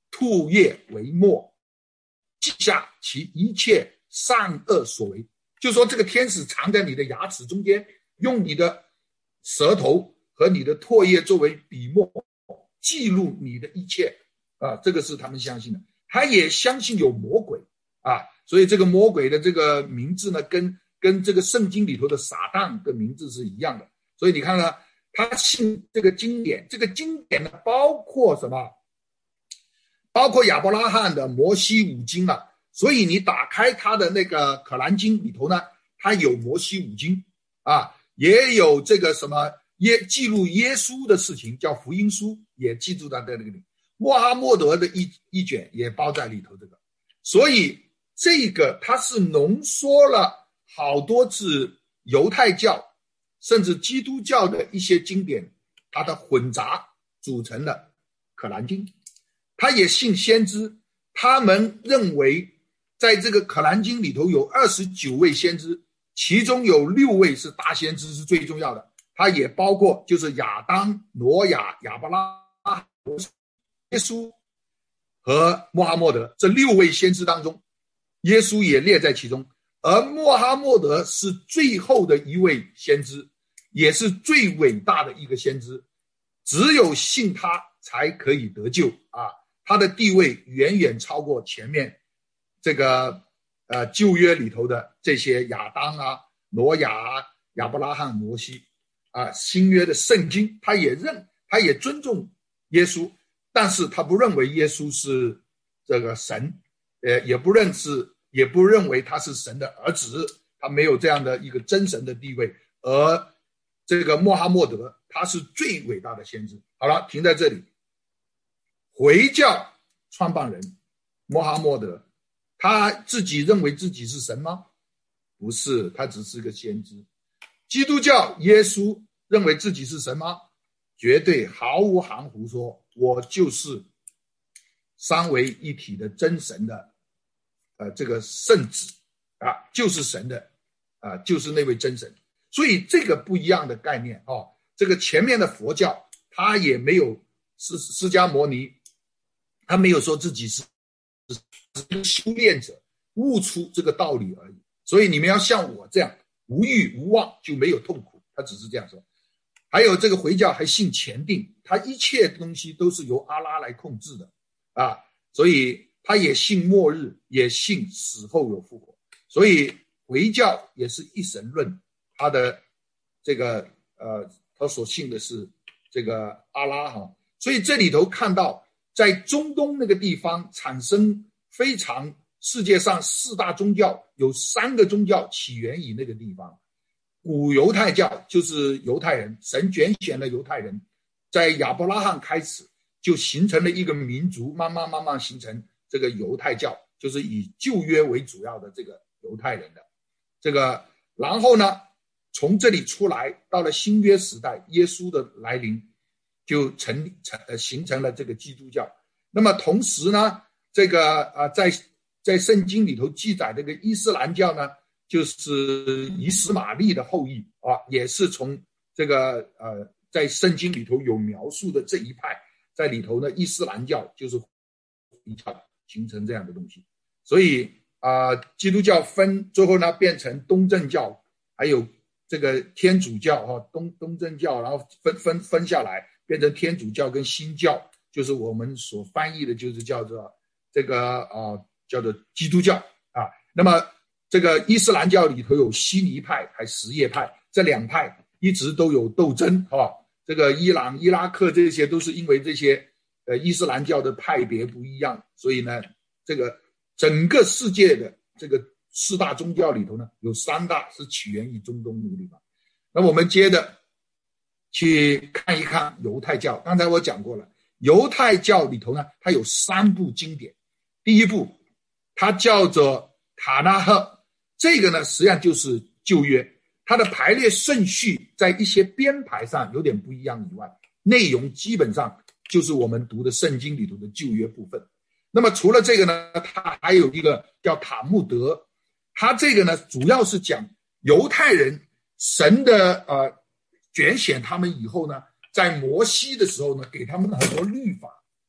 S1: 吐液为墨，记下其一切善恶所为。就说这个天使藏在你的牙齿中间，用你的舌头和你的唾液作为笔墨，记录你的一切啊，这个是他们相信的。他也相信有魔鬼啊，所以这个魔鬼的这个名字呢，跟这个圣经里头的撒旦的名字是一样的。所以你看呢，他信这个经典，这个经典呢包括什么？包括亚伯拉罕的摩西五经啊。所以你打开他的那个可兰经里头呢，他有摩西五经啊，也有这个什么记录耶稣的事情，叫福音书，也记录在那个里。穆罕默德的一卷也包在里头这个。所以这个它是浓缩了好多次犹太教甚至基督教的一些经典，它的混杂组成了可兰经。他也信先知，他们认为在这个可兰经里头有29位先知，其中有6位是大先知，是最重要的。他也包括就是亚当、挪亚、亚伯拉罕、耶稣和穆罕默德，这6位先知当中，耶稣也列在其中。而穆罕默德是最后的一位先知，也是最伟大的一个先知，只有信他才可以得救啊！他的地位远远超过前面这个旧约里头的这些亚当啊、挪亚啊、亚伯拉罕、摩西啊。新约的圣经他也尊重耶稣，但是他不认为耶稣是这个神，也不认为他是神的儿子，他没有这样的一个真神的地位。而这个穆罕默德他是最伟大的先知。好了，停在这里。回教创办人穆罕默德，他自己认为自己是神吗？不是，他只是个先知。基督教耶稣认为自己是神吗？绝对毫无含糊，说我就是三位一体的真神的这个圣子啊，就是神的就是那位真神。所以这个不一样的概念这个前面的佛教他也没有释迦牟尼，他没有说自己是修炼者悟出这个道理而已。所以你们要像我这样无欲无妄，就没有痛苦，他只是这样说。还有这个回教还信前定，他一切东西都是由阿拉来控制的啊，所以他也信末日，也信死后有复活。所以回教也是一神论，他的这个他所信的是这个阿拉所以这里头看到在中东那个地方产生非常世界上4大宗教，有3个宗教起源于那个地方。古犹太教就是犹太人，神拣选了犹太人，在亚伯拉罕开始就形成了一个民族，慢慢形成这个犹太教，就是以旧约为主要的这个犹太人的这个。然后呢，从这里出来，到了新约时代，耶稣的来临，就形成了这个基督教。那么同时呢，这个在圣经里头记载这个伊斯兰教呢，就是以斯玛利的后裔也是从这个在圣经里头有描述的这一派，在里头呢，伊斯兰教就是形成这样的东西。所以基督教最后呢变成东正教，还有这个天主教东正教，然后分下来变成天主教跟新教，就是我们所翻译的就是叫做这个叫做基督教那么这个伊斯兰教里头有悉尼派还什叶派，这2派一直都有斗争这个伊朗、伊拉克这些都是因为这些伊斯兰教的派别不一样，所以呢，这个整个世界的这个4大宗教里头呢，有3大是起源于中东那个地方。那我们接着去看一看犹太教。刚才我讲过了，犹太教里头呢，它有3部经典。第一部它叫做塔纳赫，这个呢实际上就是旧约，它的排列顺序在一些编排上有点不一样以外，内容基本上就是我们读的圣经里头的旧约部分。那么除了这个呢，它还有一个叫塔木德，它这个呢主要是讲犹太人神的拣选他们以后呢，在摩西的时候呢，给他们很多律法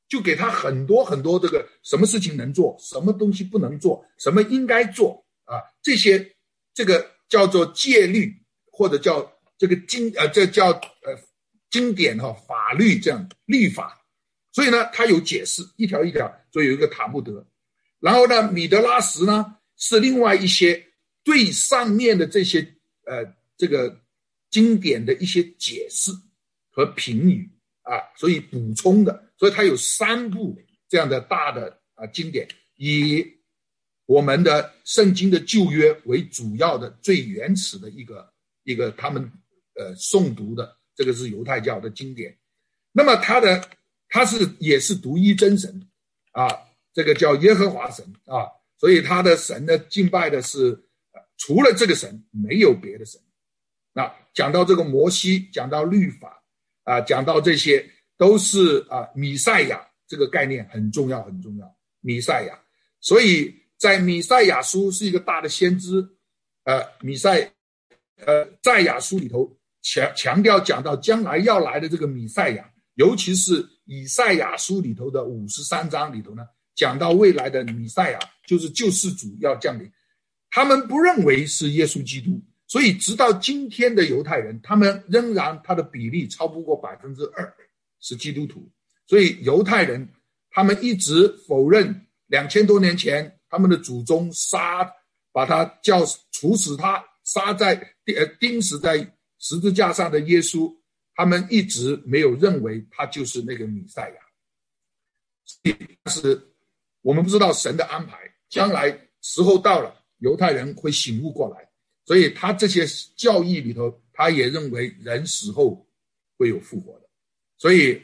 S1: 就给他很多很多这个什么事情能做，什么东西不能做，什么应该做啊，这个叫做戒律，或者叫这个经典法律这样律法。所以呢，他有解释一条一条，所以有一个塔木德。然后呢，米德拉什呢是另外一些对上面的这些这个经典的一些解释和评语啊，所以补充的。所以它有3部这样的大的经典，以我们的圣经的旧约为主要的最原始的一个他们诵读的，这个是犹太教的经典。那么它也是独一真神啊，这个叫耶和华神啊，所以他的神呢敬拜的是除了这个神没有别的神。那讲到这个摩西，讲到律法啊，讲到这些都是弥赛亚这个概念很重要很重要，弥赛亚。所以在弥赛亚书是一个大的先知，在亚书里头强调讲到将来要来的这个弥赛亚，尤其是以赛亚书里头的53章里头呢，讲到未来的弥赛亚就是救世主要降临，他们不认为是耶稣基督，所以直到今天的犹太人，他们仍然他的比例超不过 2% 是基督徒。所以犹太人他们一直否认2000多年前他们的祖宗把他处死他，钉死在十字架上的耶稣，他们一直没有认为他就是那个弥赛亚。但是我们不知道神的安排，将来时候到了，犹太人会醒悟过来，所以他这些教义里头，他也认为人死后会有复活的。所以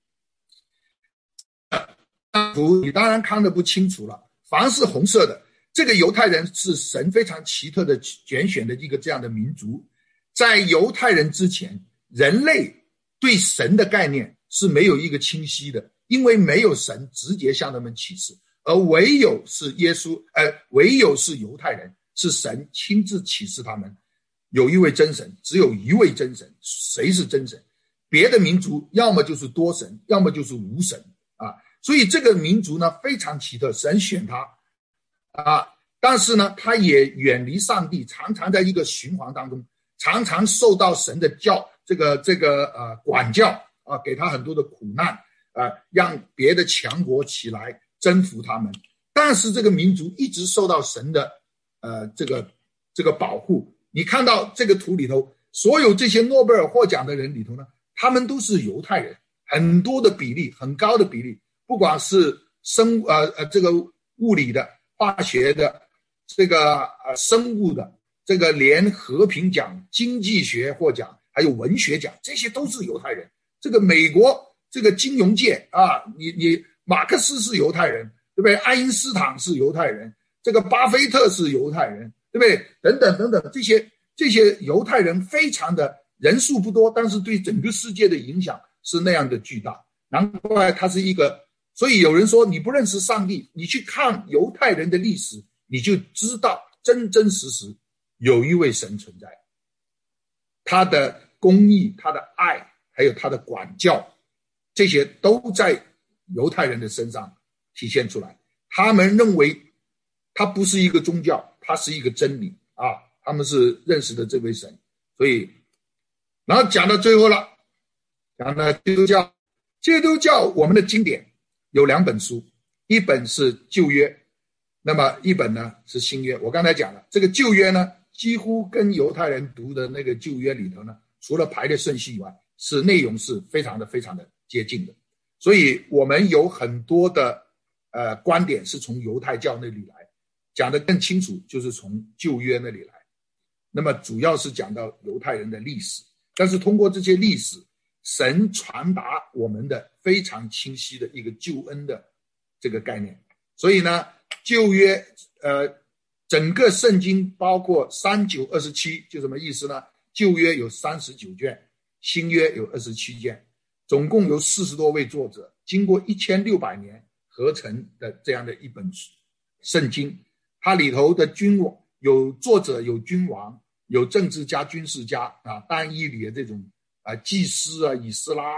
S1: 你当然看得不清楚了，凡是红色的，这个犹太人是神非常奇特的拣选的一个这样的民族。在犹太人之前，人类对神的概念是没有一个清晰的，因为没有神直接向他们启示，而唯有是犹太人，是神亲自启示他们有一位真神，只有一位真神。谁是真神？别的民族要么就是多神，要么就是无神啊。所以这个民族呢非常奇特，神选他啊，但是呢他也远离上帝，常常在一个循环当中，常常受到神的管教啊，给他很多的苦难啊，让别的强国起来征服他们。但是这个民族一直受到神的这个保护。你看到这个图里头，所有这些诺贝尔获奖的人里头呢，他们都是犹太人，很多的比例，很高的比例，不管是这个物理的、化学的、这个生物的，这个连和平奖、经济学获奖，还有文学奖，这些都是犹太人。这个美国这个金融界啊，你马克思是犹太人，对不对？爱因斯坦是犹太人，这个巴菲特是犹太人，对不对？等等等等，这些犹太人非常的人数不多，但是对整个世界的影响是那样的巨大。难怪他是一个，所以有人说你不认识上帝，你去看犹太人的历史，你就知道真真实实有一位神存在，他的公义、他的爱，还有他的管教，这些都在犹太人的身上体现出来。他们认为他不是一个宗教，他是一个真理啊，他们是认识的这位神。所以然后讲到最后了，讲到基督教我们的经典有2本书，一本是旧约，那么一本呢是新约。我刚才讲了，这个旧约呢几乎跟犹太人读的那个旧约里头呢，除了排列顺序以外，是内容是非常的接近的。所以我们有很多的观点是从犹太教那里来，讲得更清楚就是从旧约那里来。那么主要是讲到犹太人的历史，但是通过这些历史，神传达我们的非常清晰的一个救恩的这个概念。所以呢，旧约整个圣经包括3927，就什么意思呢？旧约有39卷，新约有27卷，总共有40多位作者，经过1600年合成的这样的一本圣经。它里头的有作者，有君王，有政治家、军事家啊，但以理的这种祭司啊、以斯拉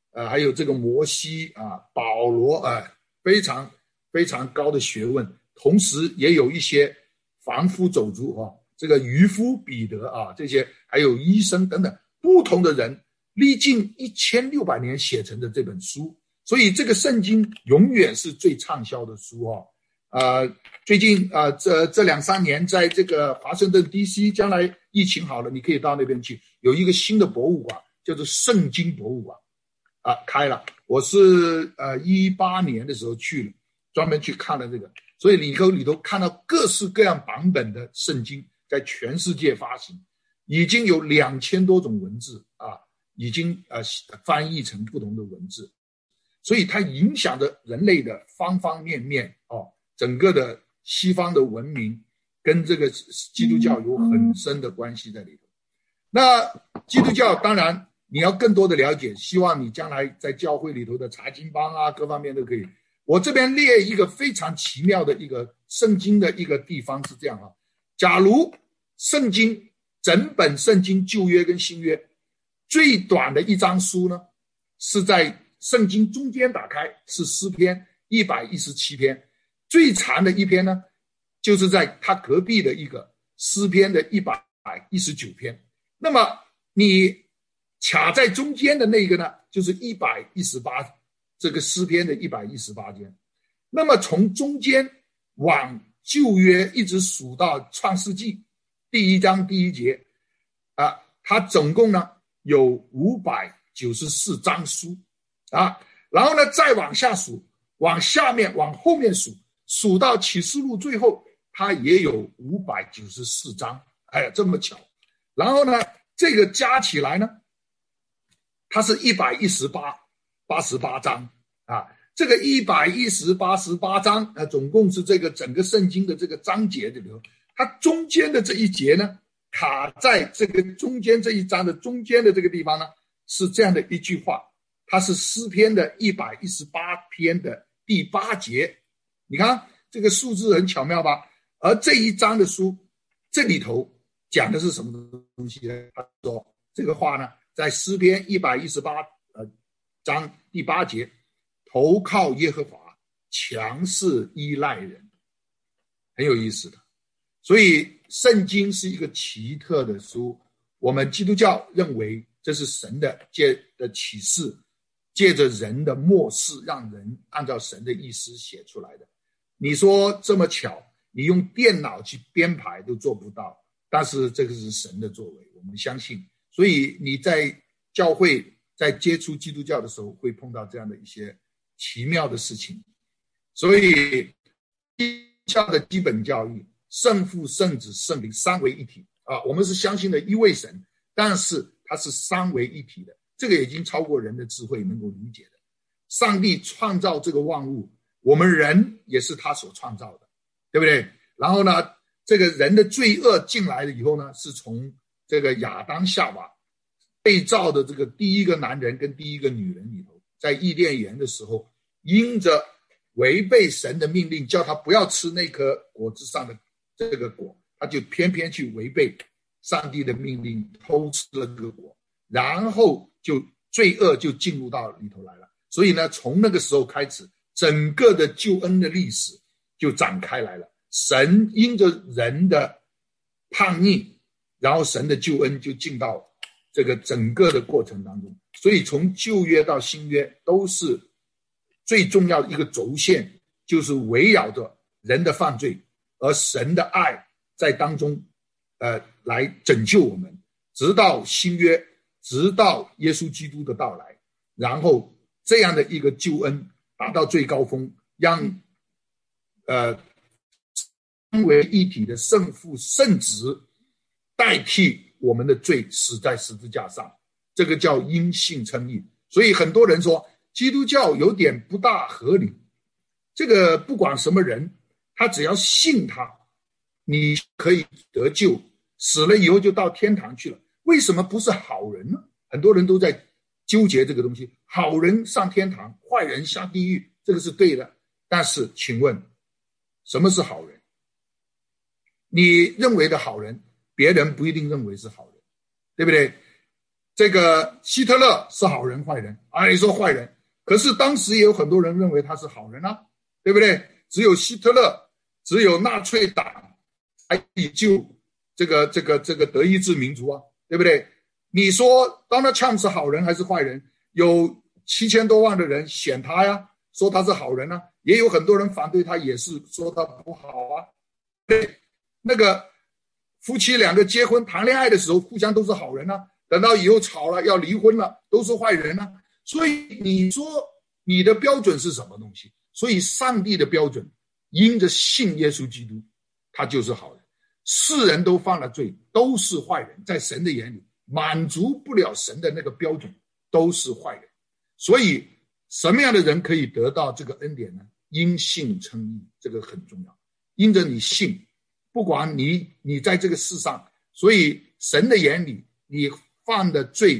S1: 还有这个摩西啊、保罗非常非常高的学问，同时也有一些凡夫走卒这个渔夫彼得啊，这些还有医生等等不同的人，历经1600年写成的这本书，所以这个圣经永远是最畅销的书最近这2-3年，在这个华盛顿 DC， 将来疫情好了，你可以到那边去，有一个新的博物馆，叫做圣经博物馆开了。我是18年的时候去了，专门去看了这个，所以里头看到各式各样版本的圣经在全世界发行，已经有2000多种文字已经翻译成不同的文字，所以它影响着人类的方方面面整个的西方的文明跟这个基督教有很深的关系在里头。那基督教当然你要更多的了解，希望你将来在教会里头的查经班各方面都可以。我这边列一个非常奇妙的一个圣经的一个地方是这样假如圣经整本圣经旧约跟新约最短的一章书呢，是在圣经中间打开，是诗篇117篇，最长的一篇呢，就是在他隔壁的一个诗篇的119篇。那么你卡在中间的那个呢，就是118这个诗篇的118篇。那么从中间往旧约一直数到创世纪第1章第1节它总共呢有594章书然后呢再往下数，往下面往后面数到启示录最后，它也有594章，这么巧。然后呢这个加起来呢，它是188章这个118章总共是这个整个圣经的这个章节里头，它中间的这一节呢，卡在这个中间这一章的中间的这个地方呢，是这样的一句话，它是诗篇的118篇的第8节。你看这个数字很巧妙吧？而这一章的书这里头讲的是什么东西呢？他说这个话呢，在诗篇118章第8节，投靠耶和华，强势依赖人，很有意思的。所以圣经是一个奇特的书，我们基督教认为这是神的借的启示，借着人的默示，让人按照神的意思写出来的。你说这么巧，你用电脑去编排都做不到，但是这个是神的作为，我们相信。所以你在教会在接触基督教的时候，会碰到这样的一些奇妙的事情。所以基督教的基本教义，圣父、圣子、圣灵三位一体我们是相信的一位神，但是它是三位一体的，这个已经超过人的智慧能够理解的。上帝创造这个万物，我们人也是他所创造的，对不对？然后呢，这个人的罪恶进来了以后呢，是从这个亚当夏娃被造的这个第一个男人跟第一个女人里头，在伊甸园的时候，因着违背神的命令，叫他不要吃那颗果子上的这个果，他就偏偏去违背上帝的命令，偷吃了这个果，然后就罪恶就进入到里头来了。所以呢，从那个时候开始，整个的救恩的历史就展开来了。神因着人的叛逆，然后神的救恩就进到这个整个的过程当中。所以从旧约到新约都是最重要的一个轴线，就是围绕着人的犯罪，而神的爱在当中来拯救我们，直到新约，直到耶稣基督的到来，然后这样的一个救恩达到最高峰，让三位一体的圣父圣子代替我们的罪死在十字架上，这个叫因信称义。所以很多人说基督教有点不大合理，这个不管什么人，他只要信他，你可以得救，死了以后就到天堂去了。为什么不是好人呢？很多人都在纠结这个东西，好人上天堂，坏人下地狱，这个是对的。但是请问什么是好人？你认为的好人，别人不一定认为是好人，对不对？ 这个希特勒是好人坏人啊？你说坏人，可是当时也有很多人认为他是好人啊，对不对？只有希特勒，只有纳粹党才可以救这个德意志民族啊，对不对？你说 Donald Trump 是好人还是坏人？有7000多万的人选他呀，说他是好人啊，也有很多人反对他，也是说他不好啊。对，那个夫妻两个结婚谈恋爱的时候，互相都是好人啊，等到以后吵了要离婚了，都是坏人啊。所以你说你的标准是什么东西？所以上帝的标准，因着信耶稣基督，他就是好人。世人都犯了罪，都是坏人，在神的眼里满足不了神的那个标准，都是坏人。所以什么样的人可以得到这个恩典呢？因信称义，这个很重要。因着你信，不管你在这个世上，所以神的眼里你犯的罪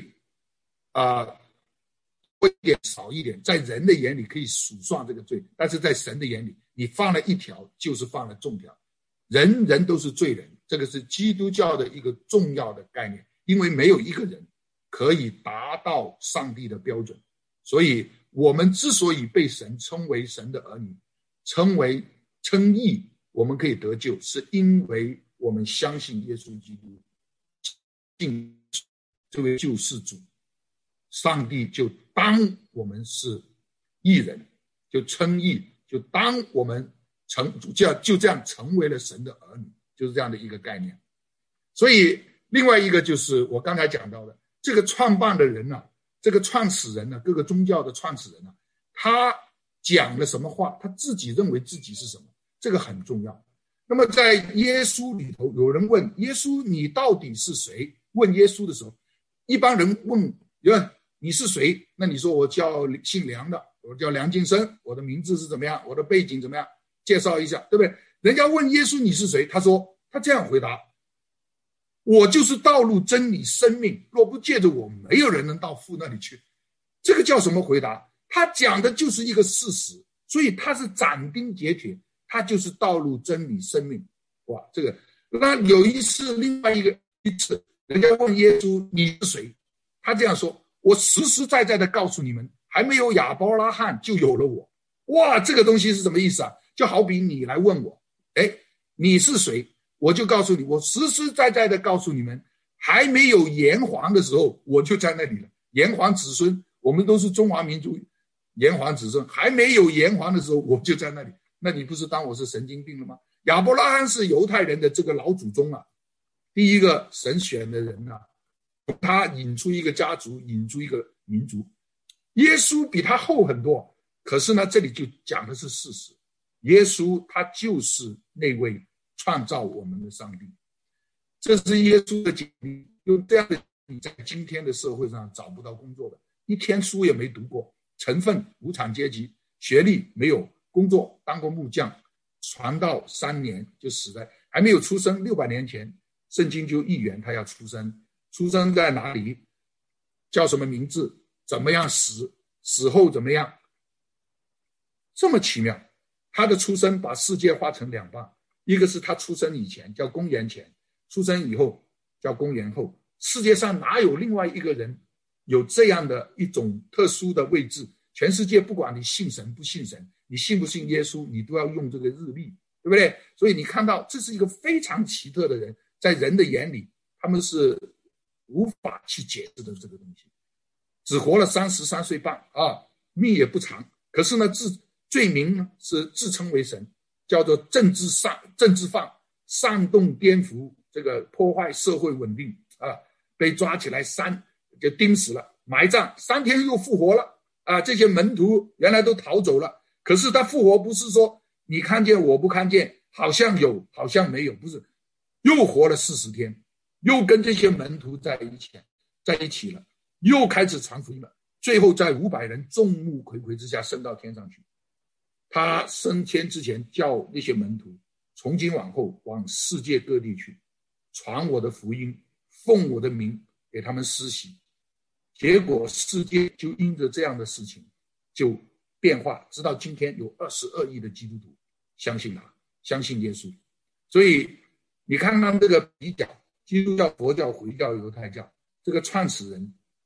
S1: 多一点少一点，在人的眼里可以数算这个罪，但是在神的眼里，你犯了一条就是犯了众条。人人都是罪人，这个是基督教的一个重要的概念，因为没有一个人可以达到上帝的标准。所以我们之所以被神称为神的儿女，称义，我们可以得救，是因为我们相信耶稣基督，信这位救世主，上帝就当我们是义人，就称义，就当我们就这样成为了神的儿女，就是这样的一个概念。所以另外一个就是我刚才讲到的，这个创办的人呢，这个创始人呢，各个宗教的创始人呢，他讲了什么话，他自己认为自己是什么，这个很重要。那么在耶稣里头，有人问耶稣你到底是谁？问耶稣的时候，一般人问你是谁？那你说我叫姓梁的，我叫梁金生，我的名字是怎么样，我的背景怎么样，介绍一下，对不对？人家问耶稣你是谁，他这样回答，我就是道路真理生命，若不借着我，没有人能到父那里去。这个叫什么回答？他讲的就是一个事实，所以他是斩钉截铁，他就是道路真理生命。哇，这个那有一次另外一次人家问耶稣你是谁，他这样说，我实实在在的告诉你们，还没有亚伯拉罕就有了我。哇，这个东西是什么意思啊？就好比你来问我，你是谁？我就告诉你，我实实在在的告诉你们，还没有炎黄的时候，我就在那里了。炎黄子孙，我们都是中华民族炎黄子孙，还没有炎黄的时候，我就在那里。那你不是当我是神经病了吗？亚伯拉罕是犹太人的这个老祖宗啊，第一个神选的人啊，他引出一个家族，引出一个民族。耶稣比他厚很多，可是呢，这里就讲的是事实。耶稣他就是那位创造我们的上帝，这是耶稣的经历。用这样的你在今天的社会上找不到工作的，一天书也没读过，成分无产阶级，学历没有，工作当过木匠，传道3年就死在还没有出生，600年前圣经就预言他要出生，出生在哪里，叫什么名字，怎么样死，死后怎么样，这么奇妙。他的出生把世界划成2半，一个是他出生以前叫公元前，出生以后叫公元后。世界上哪有另外一个人有这样的一种特殊的位置？全世界不管你信神不信神，你信不信耶稣，你都要用这个日历，对不对？所以你看到这是一个非常奇特的人，在人的眼里他们是无法去解释的这个东西。只活了33岁半啊，命也不长，可是呢罪名呢是自称为神，叫做政治犯，煽动颠覆，这个破坏社会稳定啊，被抓起来就钉死了，埋葬3天又复活了啊！这些门徒原来都逃走了，可是他复活不是说你看见我不看见，好像有好像没有，不是，又活了40天，又跟这些门徒在一起了，又开始传福音了，最后在500人众目睽睽之下升到天上去。他升天之前叫那些门徒从今往后往世界各地去，传我的福音，奉我的名给他们施洗。结果世界就因着这样的事情就变化，直到今天有22亿的基督徒相信他，相信耶稣。所以你看看这个比较，基督教、佛教、回教、犹太教，这个创始人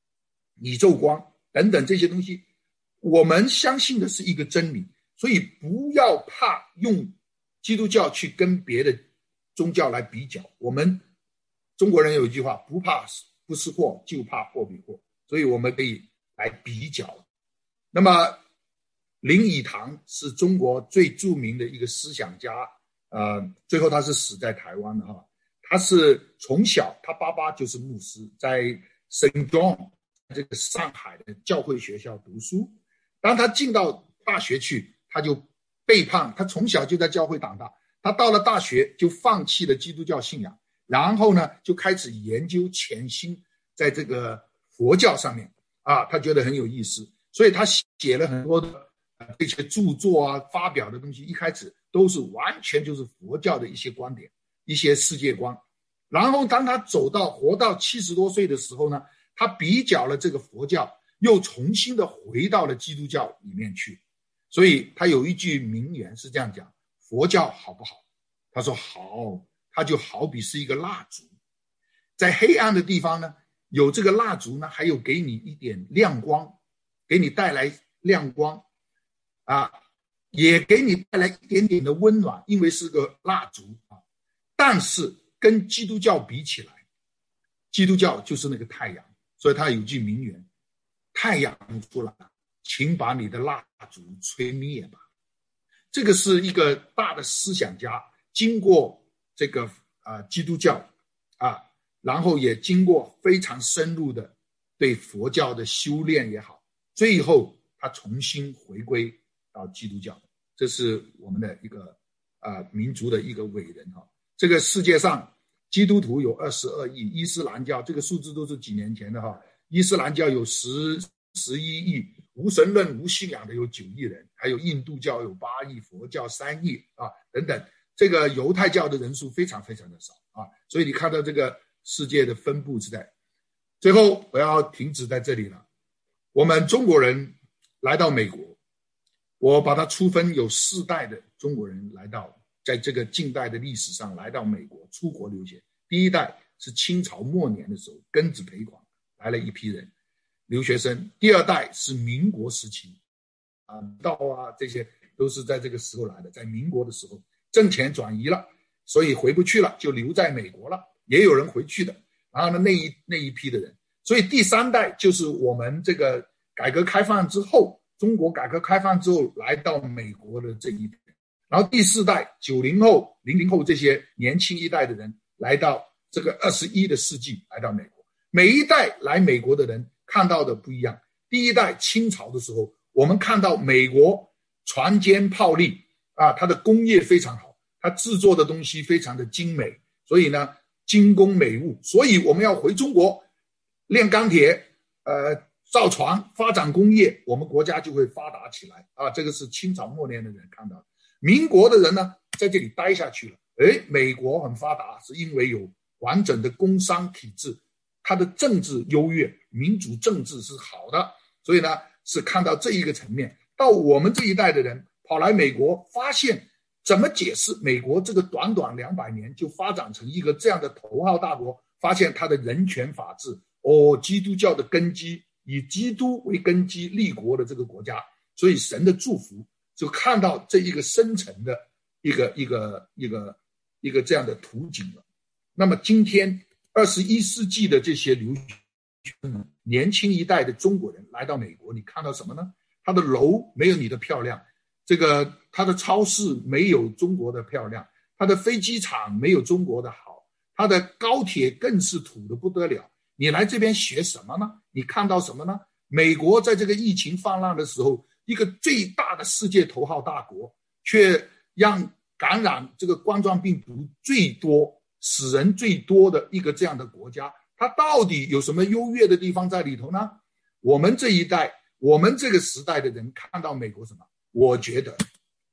S1: 宇宙观等等这些东西，我们相信的是一个真理，所以不要怕用基督教去跟别的宗教来比较。我们中国人有一句话，不怕不识货，就怕货比货，所以我们可以来比较。那么林语堂是中国最著名的一个思想家，最后他是死在台湾的哈。他是从小他爸爸就是牧师，在 St. John 这个上海的教会学校读书。当他进到大学去，他就背叛，他从小就在教会长大，他到了大学就放弃了基督教信仰，然后呢就开始研究潜心在这个佛教上面他觉得很有意思，所以他写了很多的这些著作发表的东西，一开始都是完全就是佛教的一些观点，一些世界观。然后当他活到70多岁的时候呢，他比较了这个佛教，又重新的回到了基督教里面去。所以他有一句名言是这样讲，佛教好不好？他说好，它就好比是一个蜡烛，在黑暗的地方呢，有这个蜡烛呢，还有给你一点亮光，给你带来亮光也给你带来一点点的温暖，因为是个蜡烛但是跟基督教比起来，基督教就是那个太阳，所以他有句名言，太阳出来，请把你的蜡烛吹灭吧。这个是一个大的思想家，经过这个基督教然后也经过非常深入的对佛教的修炼也好，最后他重新回归到基督教。这是我们的一个民族的一个伟人这个世界上基督徒有22亿，伊斯兰教这个数字都是几年前的伊斯兰教有11亿，无神论无信仰的有9亿人，还有印度教有8亿，佛教3亿等等。这个犹太教的人数非常非常的少所以你看到这个世界的分布是在。最后我要停止在这里了。我们中国人来到美国，我把它粗分有4代的中国人来到，在这个近代的历史上来到美国出国留学。第一代是清朝末年的时候，庚子赔款来了一批人留学生。第二代是民国时期这些都是在这个时候来的，在民国的时候政权转移了，所以回不去了，就留在美国了，也有人回去的。然后呢那一批的人，所以第3代就是我们这个改革开放之后，中国改革开放之后来到美国的这一批。然后第4代90后00后这些年轻一代的人来到这个21世纪来到美国。每一代来美国的人看到的不一样。第一代清朝的时候，我们看到美国船坚炮利它的工业非常好，它制作的东西非常的精美，所以呢精工美物，所以我们要回中国炼钢铁造船，发展工业，我们国家就会发达起来这个是清朝末年的人看到的。民国的人呢在这里待下去了，美国很发达是因为有完整的工商体制，它的政治优越，民主政治是好的，所以呢是看到这一个层面。到我们这一代的人跑来美国，发现怎么解释美国这个短短200年就发展成一个这样的头号大国，发现它的人权法治基督教的根基，以基督为根基立国的这个国家，所以神的祝福就看到这一个深层的一个这样的图景了。那么今天21世纪的这些留学生，年轻一代的中国人来到美国，你看到什么呢？他的楼没有你的漂亮，他的超市没有中国的漂亮，他的飞机场没有中国的好，他的高铁更是土的不得了。你来这边学什么呢？你看到什么呢？美国在这个疫情泛滥的时候，一个最大的世界头号大国，却让感染这个冠状病毒最多、死人最多的一个这样的国家，它到底有什么优越的地方在里头呢？我们这一代，我们这个时代的人看到美国什么？我觉得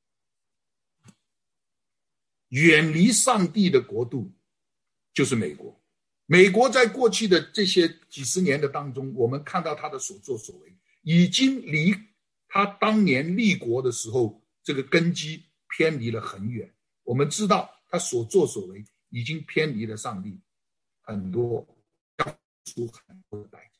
S1: 远离上帝的国度就是美国。美国在过去的这些几十年的当中，我们看到他的所作所为已经离他当年立国的时候这个根基偏离了很远。我们知道他所作所为已经偏离了上帝很多，要付出很多的代价。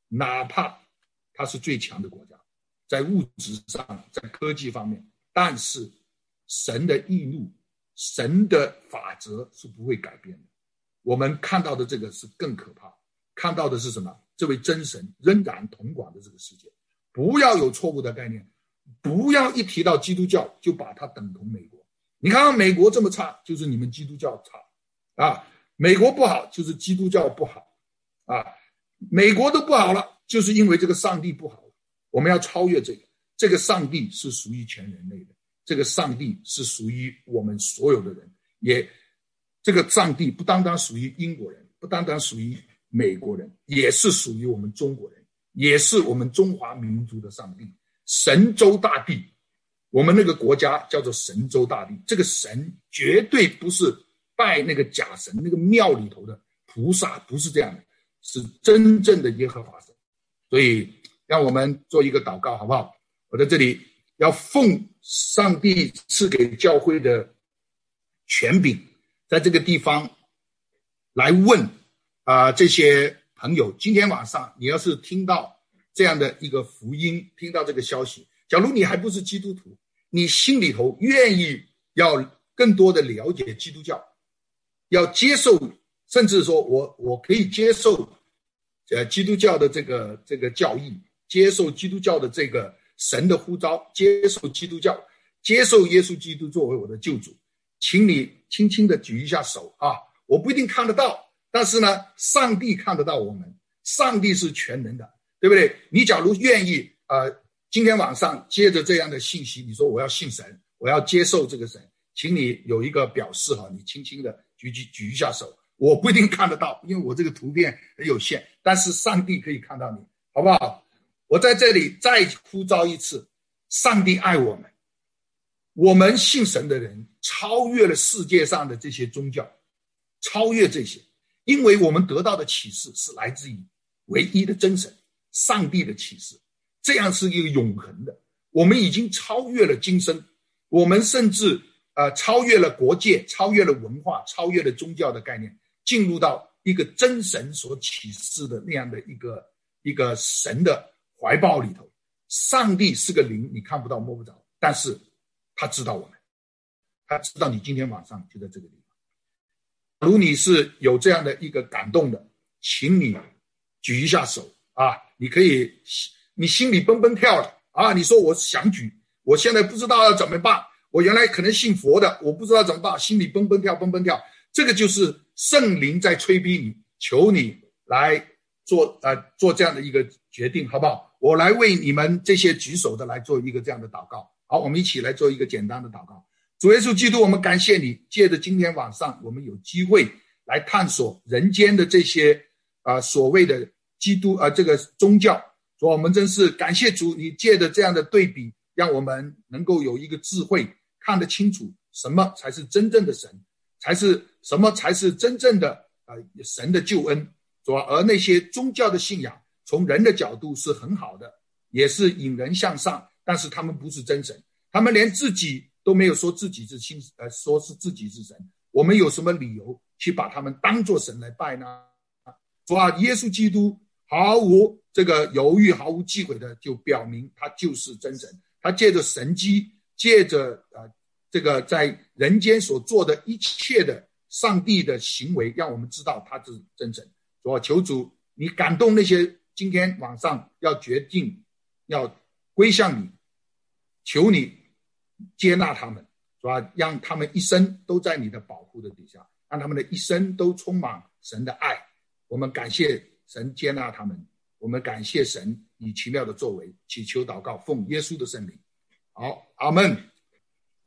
S1: 哪怕它是最强的国家，在物质上，在科技方面，但是神的义怒，神的法则是不会改变的。我们看到的这个是更可怕，看到的是什么？这位真神仍然统管的这个世界。不要有错误的概念，不要一提到基督教就把它等同美国。你看美国这么差，就是你们基督教差啊；美国不好，就是基督教不好啊；美国都不好了，就是因为这个上帝不好了。我们要超越这个，这个上帝是属于全人类的，这个上帝是属于我们所有的人，也这个上帝不单单属于英国人，不单单属于美国人，也是属于我们中国人，也是我们中华民族的上帝。神州大地，我们那个国家叫做神州大地，这个神绝对不是拜那个假神，那个庙里头的菩萨，不是这样的，是真正的耶和华神。所以让我们做一个祷告好不好？我在这里要奉上帝赐给教会的权柄，在这个地方来问这些朋友，今天晚上你要是听到这样的一个福音，听到这个消息，假如你还不是基督徒，你心里头愿意要更多的了解基督教，要接受，甚至说我可以接受基督教的这个教义，接受基督教的这个神的呼召，接受基督教，接受耶稣基督作为我的救主，请你轻轻的举一下手啊！我不一定看得到，但是呢，上帝看得到我们，上帝是全能的，对不对？你假如愿意今天晚上接着这样的信息，你说我要信神，我要接受这个神，请你有一个表示哈，你轻轻的举一下手。我不一定看得到，因为我这个图片很有限，但是上帝可以看到你，好不好？我在这里再呼召一次，上帝爱我们，我们信神的人超越了世界上的这些宗教，超越这些，因为我们得到的启示是来自于唯一的真神，上帝的启示，这样是一个永恒的。我们已经超越了今生，我们甚至超越了国界，超越了文化，超越了宗教的概念，进入到一个真神所启示的那样的一个神的怀抱里头。上帝是个灵，你看不到摸不着，但是他知道我们，他知道你今天晚上就在这个地方。假如你是有这样的一个感动的，请你举一下手啊！你可以，你心里蹦蹦跳了啊！你说我想举，我现在不知道要怎么办，我原来可能信佛的，我不知道怎么办，心里蹦蹦跳蹦蹦跳，这个就是圣灵在催逼你，求你来做这样的一个决定，好不好？我来为你们这些举手的来做一个这样的祷告。好，我们一起来做一个简单的祷告。主耶稣基督，我们感谢你，借着今天晚上我们有机会来探索人间的这些所谓的基督这个宗教。所以我们真是感谢主，你借着这样的对比，让我们能够有一个智慧，看得清楚什么才是真正的神，什么才是真正的神的救恩。而那些宗教的信仰从人的角度是很好的，也是引人向上，但是他们不是真神，他们连自己都没有说自己是说是自己是神，我们有什么理由去把他们当作神来拜呢？耶稣基督毫无这个犹豫，毫无忌讳的就表明他就是真神，他借着神迹，借着这个在人间所做的一切的上帝的行为，让我们知道他是真神。求主你感动那些今天晚上要决定要归向你，求你接纳他们，是吧？让他们一生都在你的保护的底下，让他们的一生都充满神的爱。我们感谢神接纳他们，我们感谢神以奇妙的作为，祈求祷告奉耶稣的圣名。好，阿们。